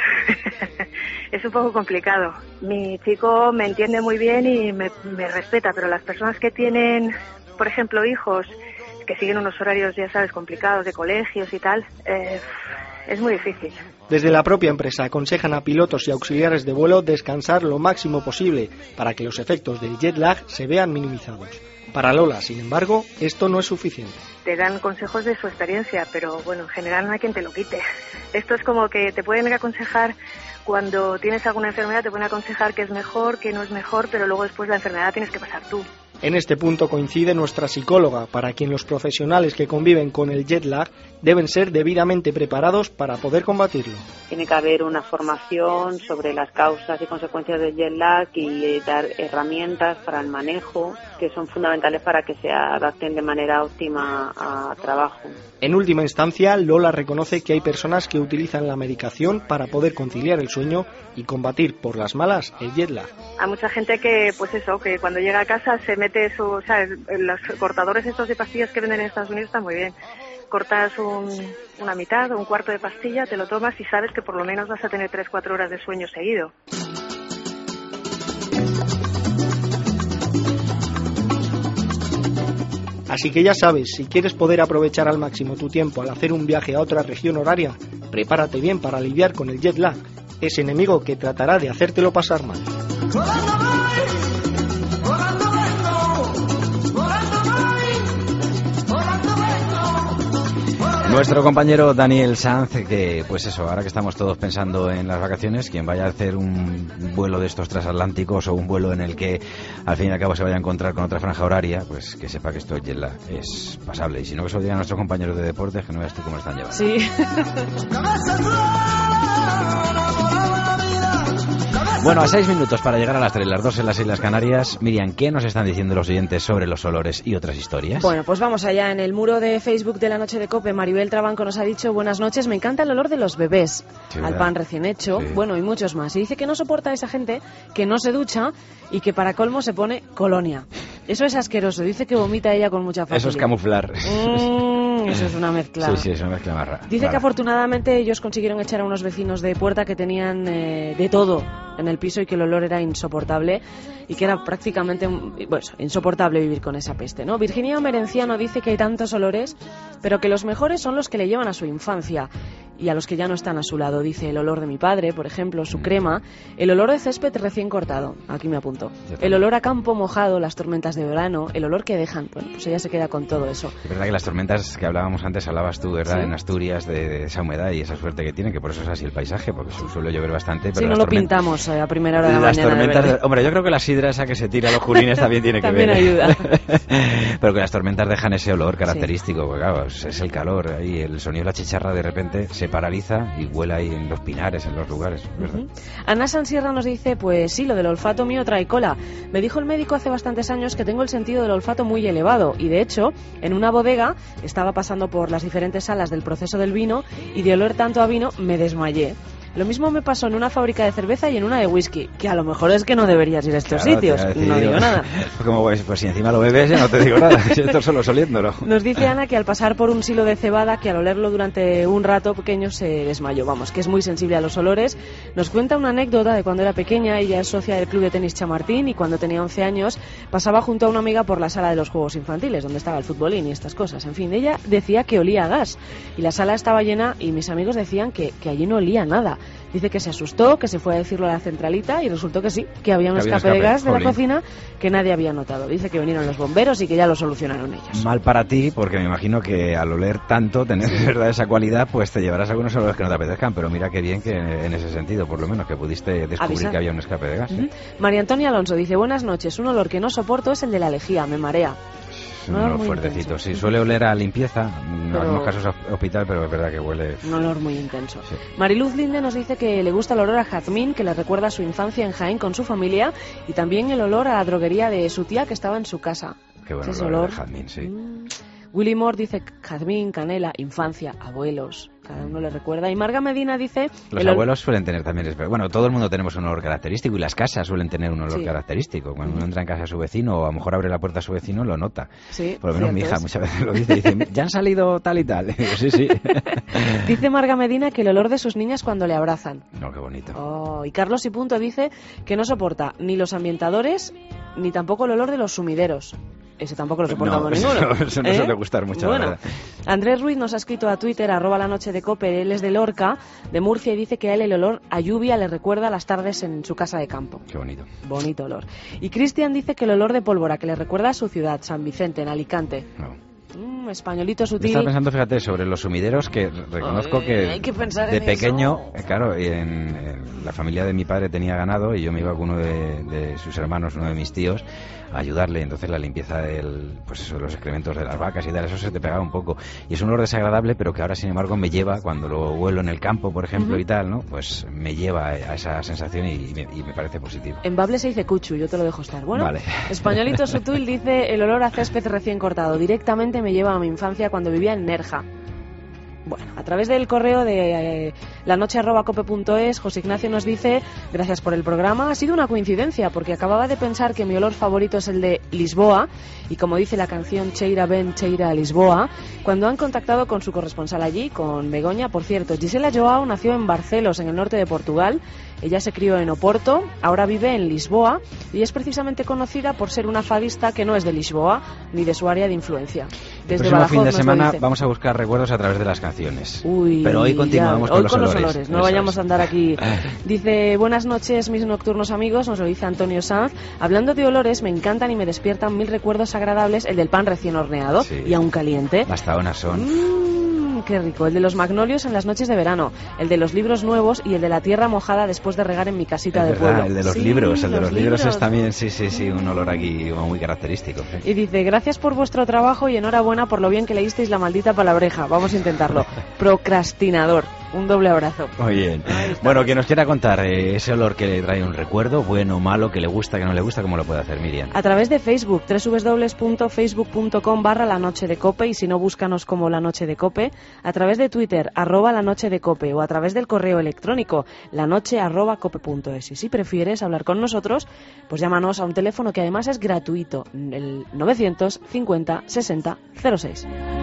es un poco complicado. Mi chico me entiende muy bien y me, me respeta, pero las personas que tienen, por ejemplo, hijos que siguen unos horarios, ya sabes, complicados de colegios y tal, eh, es muy difícil. Desde la propia empresa aconsejan a pilotos y auxiliares de vuelo descansar lo máximo posible para que los efectos del jet lag se vean minimizados. Para Lola, sin embargo, esto no es suficiente. Te dan consejos de su experiencia, pero bueno, en general no hay quien te lo quite. Esto es como que te pueden aconsejar cuando tienes alguna enfermedad, te pueden aconsejar que es mejor, que no es mejor, pero luego después la enfermedad tienes que pasar tú. En este punto coincide nuestra psicóloga, para quien los profesionales que conviven con el jet lag deben ser debidamente preparados para poder combatirlo. Tiene que haber una formación sobre las causas y consecuencias del jet lag y dar herramientas para el manejo que son fundamentales para que se adapten de manera óptima a trabajo. En última instancia, Lola reconoce que hay personas que utilizan la medicación para poder conciliar el sueño y combatir por las malas el jet lag. Hay mucha gente que, pues eso, que cuando llega a casa se mete su, o sea, los cortadores estos de pastillas que venden en Estados Unidos están muy bien. Cortas un, una mitad o un cuarto de pastilla, te lo tomas y sabes que por lo menos vas a tener tres cuatro horas de sueño seguido. Así que ya sabes, si quieres poder aprovechar al máximo tu tiempo al hacer un viaje a otra región horaria, prepárate bien para lidiar con el jet lag, ese enemigo que tratará de hacértelo pasar mal. Nuestro compañero Daniel Sanz, que pues eso, ahora que estamos todos pensando en las vacaciones, quien vaya a hacer un vuelo de estos transatlánticos o un vuelo en el que al fin y al cabo se vaya a encontrar con otra franja horaria, pues que sepa que esto jet lag es pasable. Y si no, que se lo digan a nuestros compañeros de deportes, que no veas tú cómo lo están llevando. Sí. Bueno, a seis minutos para llegar a las tres, las dos en las Islas Canarias. Miriam, ¿qué nos están diciendo los oyentes sobre los olores y otras historias? Bueno, pues vamos allá. En el muro de Facebook de La Noche de COPE, Maribel Trabanco nos ha dicho: buenas noches, me encanta el olor de los bebés, sí, al pan recién hecho, sí. Bueno, y muchos más. Y dice que no soporta a esa gente que no se ducha y que para colmo se pone colonia. Eso es asqueroso. Dice que vomita ella con mucha facilidad. Eso es camuflar. Mm, Eso es una mezcla. Sí, sí, es una mezcla más rara. Dice que afortunadamente ellos consiguieron echar a unos vecinos de puerta que tenían eh, de todo en el piso y que el olor era insoportable y que era prácticamente bueno, insoportable vivir con esa peste, ¿no? Virginia Merenciano dice que hay tantos olores, pero que los mejores son los que le llevan a su infancia y a los que ya no están a su lado. Dice el olor de mi padre, por ejemplo, su crema, el olor de césped recién cortado, aquí me apunto, el olor a campo mojado, las tormentas de verano, el olor que dejan, bueno, pues ella se queda con todo eso. Es verdad que las tormentas que hablábamos antes, hablabas tú, ¿verdad? Sí. En Asturias, de, de esa humedad y esa suerte que tiene, que por eso es así el paisaje, porque suele llover bastante. Pero sí, no lo pintamos eh, a primera hora de la las mañana. Tormentas de de, hombre, yo creo que la sidra esa que se tira a los jurines también tiene que también ver. ayuda. Pero que las tormentas dejan ese olor característico, sí. Porque claro, es el calor, ahí el sonido de la chicharra de repente se paraliza y huele ahí en los pinares, en los lugares, ¿verdad? Uh-huh. Ana Sansierra nos dice, pues sí, lo del olfato mío trae cola. Me dijo el médico hace bastantes años que tengo el sentido del olfato muy elevado y de hecho, en una bodega estaba pasando por las diferentes salas del proceso del vino y de oler tanto a vino me desmayé. Lo mismo me pasó en una fábrica de cerveza y en una de whisky, que a lo mejor es que no deberías ir a estos claro, sitios, decir, no digo nada. Como pues, pues si encima lo bebes, ya no te digo nada, esto solo soliéndolo. Nos dice Ana que al pasar por un silo de cebada, que al olerlo durante un rato pequeño se desmayó, vamos, que es muy sensible a los olores. Nos cuenta una anécdota de cuando era pequeña, ella es socia del club de tenis Chamartín y cuando tenía once años pasaba junto a una amiga por la sala de los juegos infantiles, donde estaba el futbolín y estas cosas. En fin, ella decía que olía a gas y la sala estaba llena y mis amigos decían que, que allí no olía nada. Dice que se asustó, que se fue a decirlo a la centralita y resultó que sí, que había un que había escape, escape de gas de Jolín. la cocina que nadie había notado. Dice que vinieron los bomberos y que ya lo solucionaron ellos. Mal para ti, porque me imagino que al oler tanto, tener de verdad esa cualidad, pues te llevarás algunos olores que no te apetezcan, pero mira qué bien que en ese sentido, por lo menos, que pudiste descubrir Avisar. Que había un escape de gas. Uh-huh. ¿eh? María Antonia Alonso dice, buenas noches, un olor que no soporto es el de la lejía, me marea. Es un olor fuertecito, sí, suele oler a limpieza, en Pero- algunos casos a hospital, pero es verdad que huele... Un olor muy intenso. Sí. Mariluz Linde nos dice que le gusta el olor a jazmín, que le recuerda a su infancia en Jaén con su familia, y también el olor a la droguería de su tía que estaba en su casa. Qué bueno Ese olor olor. de jazmín, sí. Mm. Willy Moore dice jazmín, canela, infancia, abuelos. Cada uno le recuerda. Y Marga Medina dice... Los el ol- abuelos suelen tener también... es- Bueno, todo el mundo tenemos un olor característico y las casas suelen tener un olor Sí. característico. Cuando uno entra en casa a su vecino o a lo mejor abre la puerta a su vecino, lo nota. Sí, Por lo menos mi cierto hija es. muchas veces lo dice. Dice, ya han salido tal y tal. Y digo, sí, sí. Dice Marga Medina que el olor de sus niñas cuando le abrazan. No, qué bonito. Oh, y Carlos y Punto dice que no soporta ni los ambientadores ni tampoco el olor de los sumideros. Ese tampoco lo soportamos No, eso ninguno. no- eso no ¿Eh? suele gustar mucho, la Bueno, verdad. Andrés Ruiz nos ha escrito a Twitter, arroba la noche de Cope, él es de Lorca, de Murcia, y dice que a él el olor a lluvia le recuerda las tardes en su casa de campo. Qué bonito. Bonito olor. Y Cristian dice que el olor de pólvora que le recuerda a su ciudad, San Vicente, en Alicante. No. Mm, españolito Yo sutil. estaba pensando, fíjate, sobre los sumideros, que reconozco Ay, que, hay que pensar de en pequeño, eso. eh, claro, y en, en la familia de mi padre tenía ganado y yo me iba con uno de, de sus hermanos, uno de mis tíos, a ayudarle. Entonces la limpieza del, pues eso, de los excrementos de las vacas y tal, eso se te pegaba un poco. Y es un olor desagradable, pero que ahora, sin embargo, me lleva, cuando lo huelo en el campo, por ejemplo, Ujú. y tal, ¿no? Pues me lleva a esa sensación y, y me, y me parece positivo. En Bable se dice cuchu, yo te lo dejo estar. Bueno, Vale. Españolito Sutil dice el olor a césped recién cortado. Directamente me lleva a mi infancia cuando vivía en Nerja. Bueno, a través del correo de eh, lanoche arroba cope punto es, José Ignacio nos dice, gracias por el programa, ha sido una coincidencia porque acababa de pensar que mi olor favorito es el de Lisboa y como dice la canción Cheira Ben, Cheira a Lisboa, cuando han contactado con su corresponsal allí, con Begoña, por cierto, Gisela Joao nació en Barcelos, en el norte de Portugal, ella se crió en Oporto, ahora vive en Lisboa y es precisamente conocida por ser una fadista que no es de Lisboa ni de su área de influencia. El Desde próximo Badajoz fin de nos lo semana dice. vamos a buscar recuerdos a través de las canciones. Uy, Pero hoy continuamos ya, con, hoy los, con olores. los olores. No Eso vayamos es. a andar aquí. Dice, buenas noches, mis nocturnos amigos, nos lo dice Antonio Sanz. Hablando de olores, me encantan y me despiertan mil recuerdos agradables, el del pan recién horneado Sí. y aún caliente. Las taonas son... Mmm, qué rico. El de los magnolios en las noches de verano, el de los libros nuevos y el de la tierra mojada después de regar en mi casita Es de verdad, pueblo. el de los Sí, libros, el de los libros, libros. es también, sí, sí, sí, un olor aquí como muy característico. sí. Y dice, gracias por vuestro trabajo y enhorabuena por lo bien que leísteis la maldita palabreja. Vamos a intentarlo. Procrastinador. Un doble abrazo. Muy bien. Bueno, quien nos quiera contar eh, ese olor que le trae un recuerdo, bueno o malo, que le gusta, que no le gusta, ¿cómo lo puede hacer, Miriam? A través de Facebook, doble u doble u doble u punto facebook punto com barra la noche de cope, y si no, búscanos como la noche de cope, a través de Twitter, arroba la noche de cope, o a través del correo electrónico, lanoche arroba cope punto es. Y si prefieres hablar con nosotros, pues llámanos a un teléfono que además es gratuito, el novecientos cincuenta sesenta cero seis.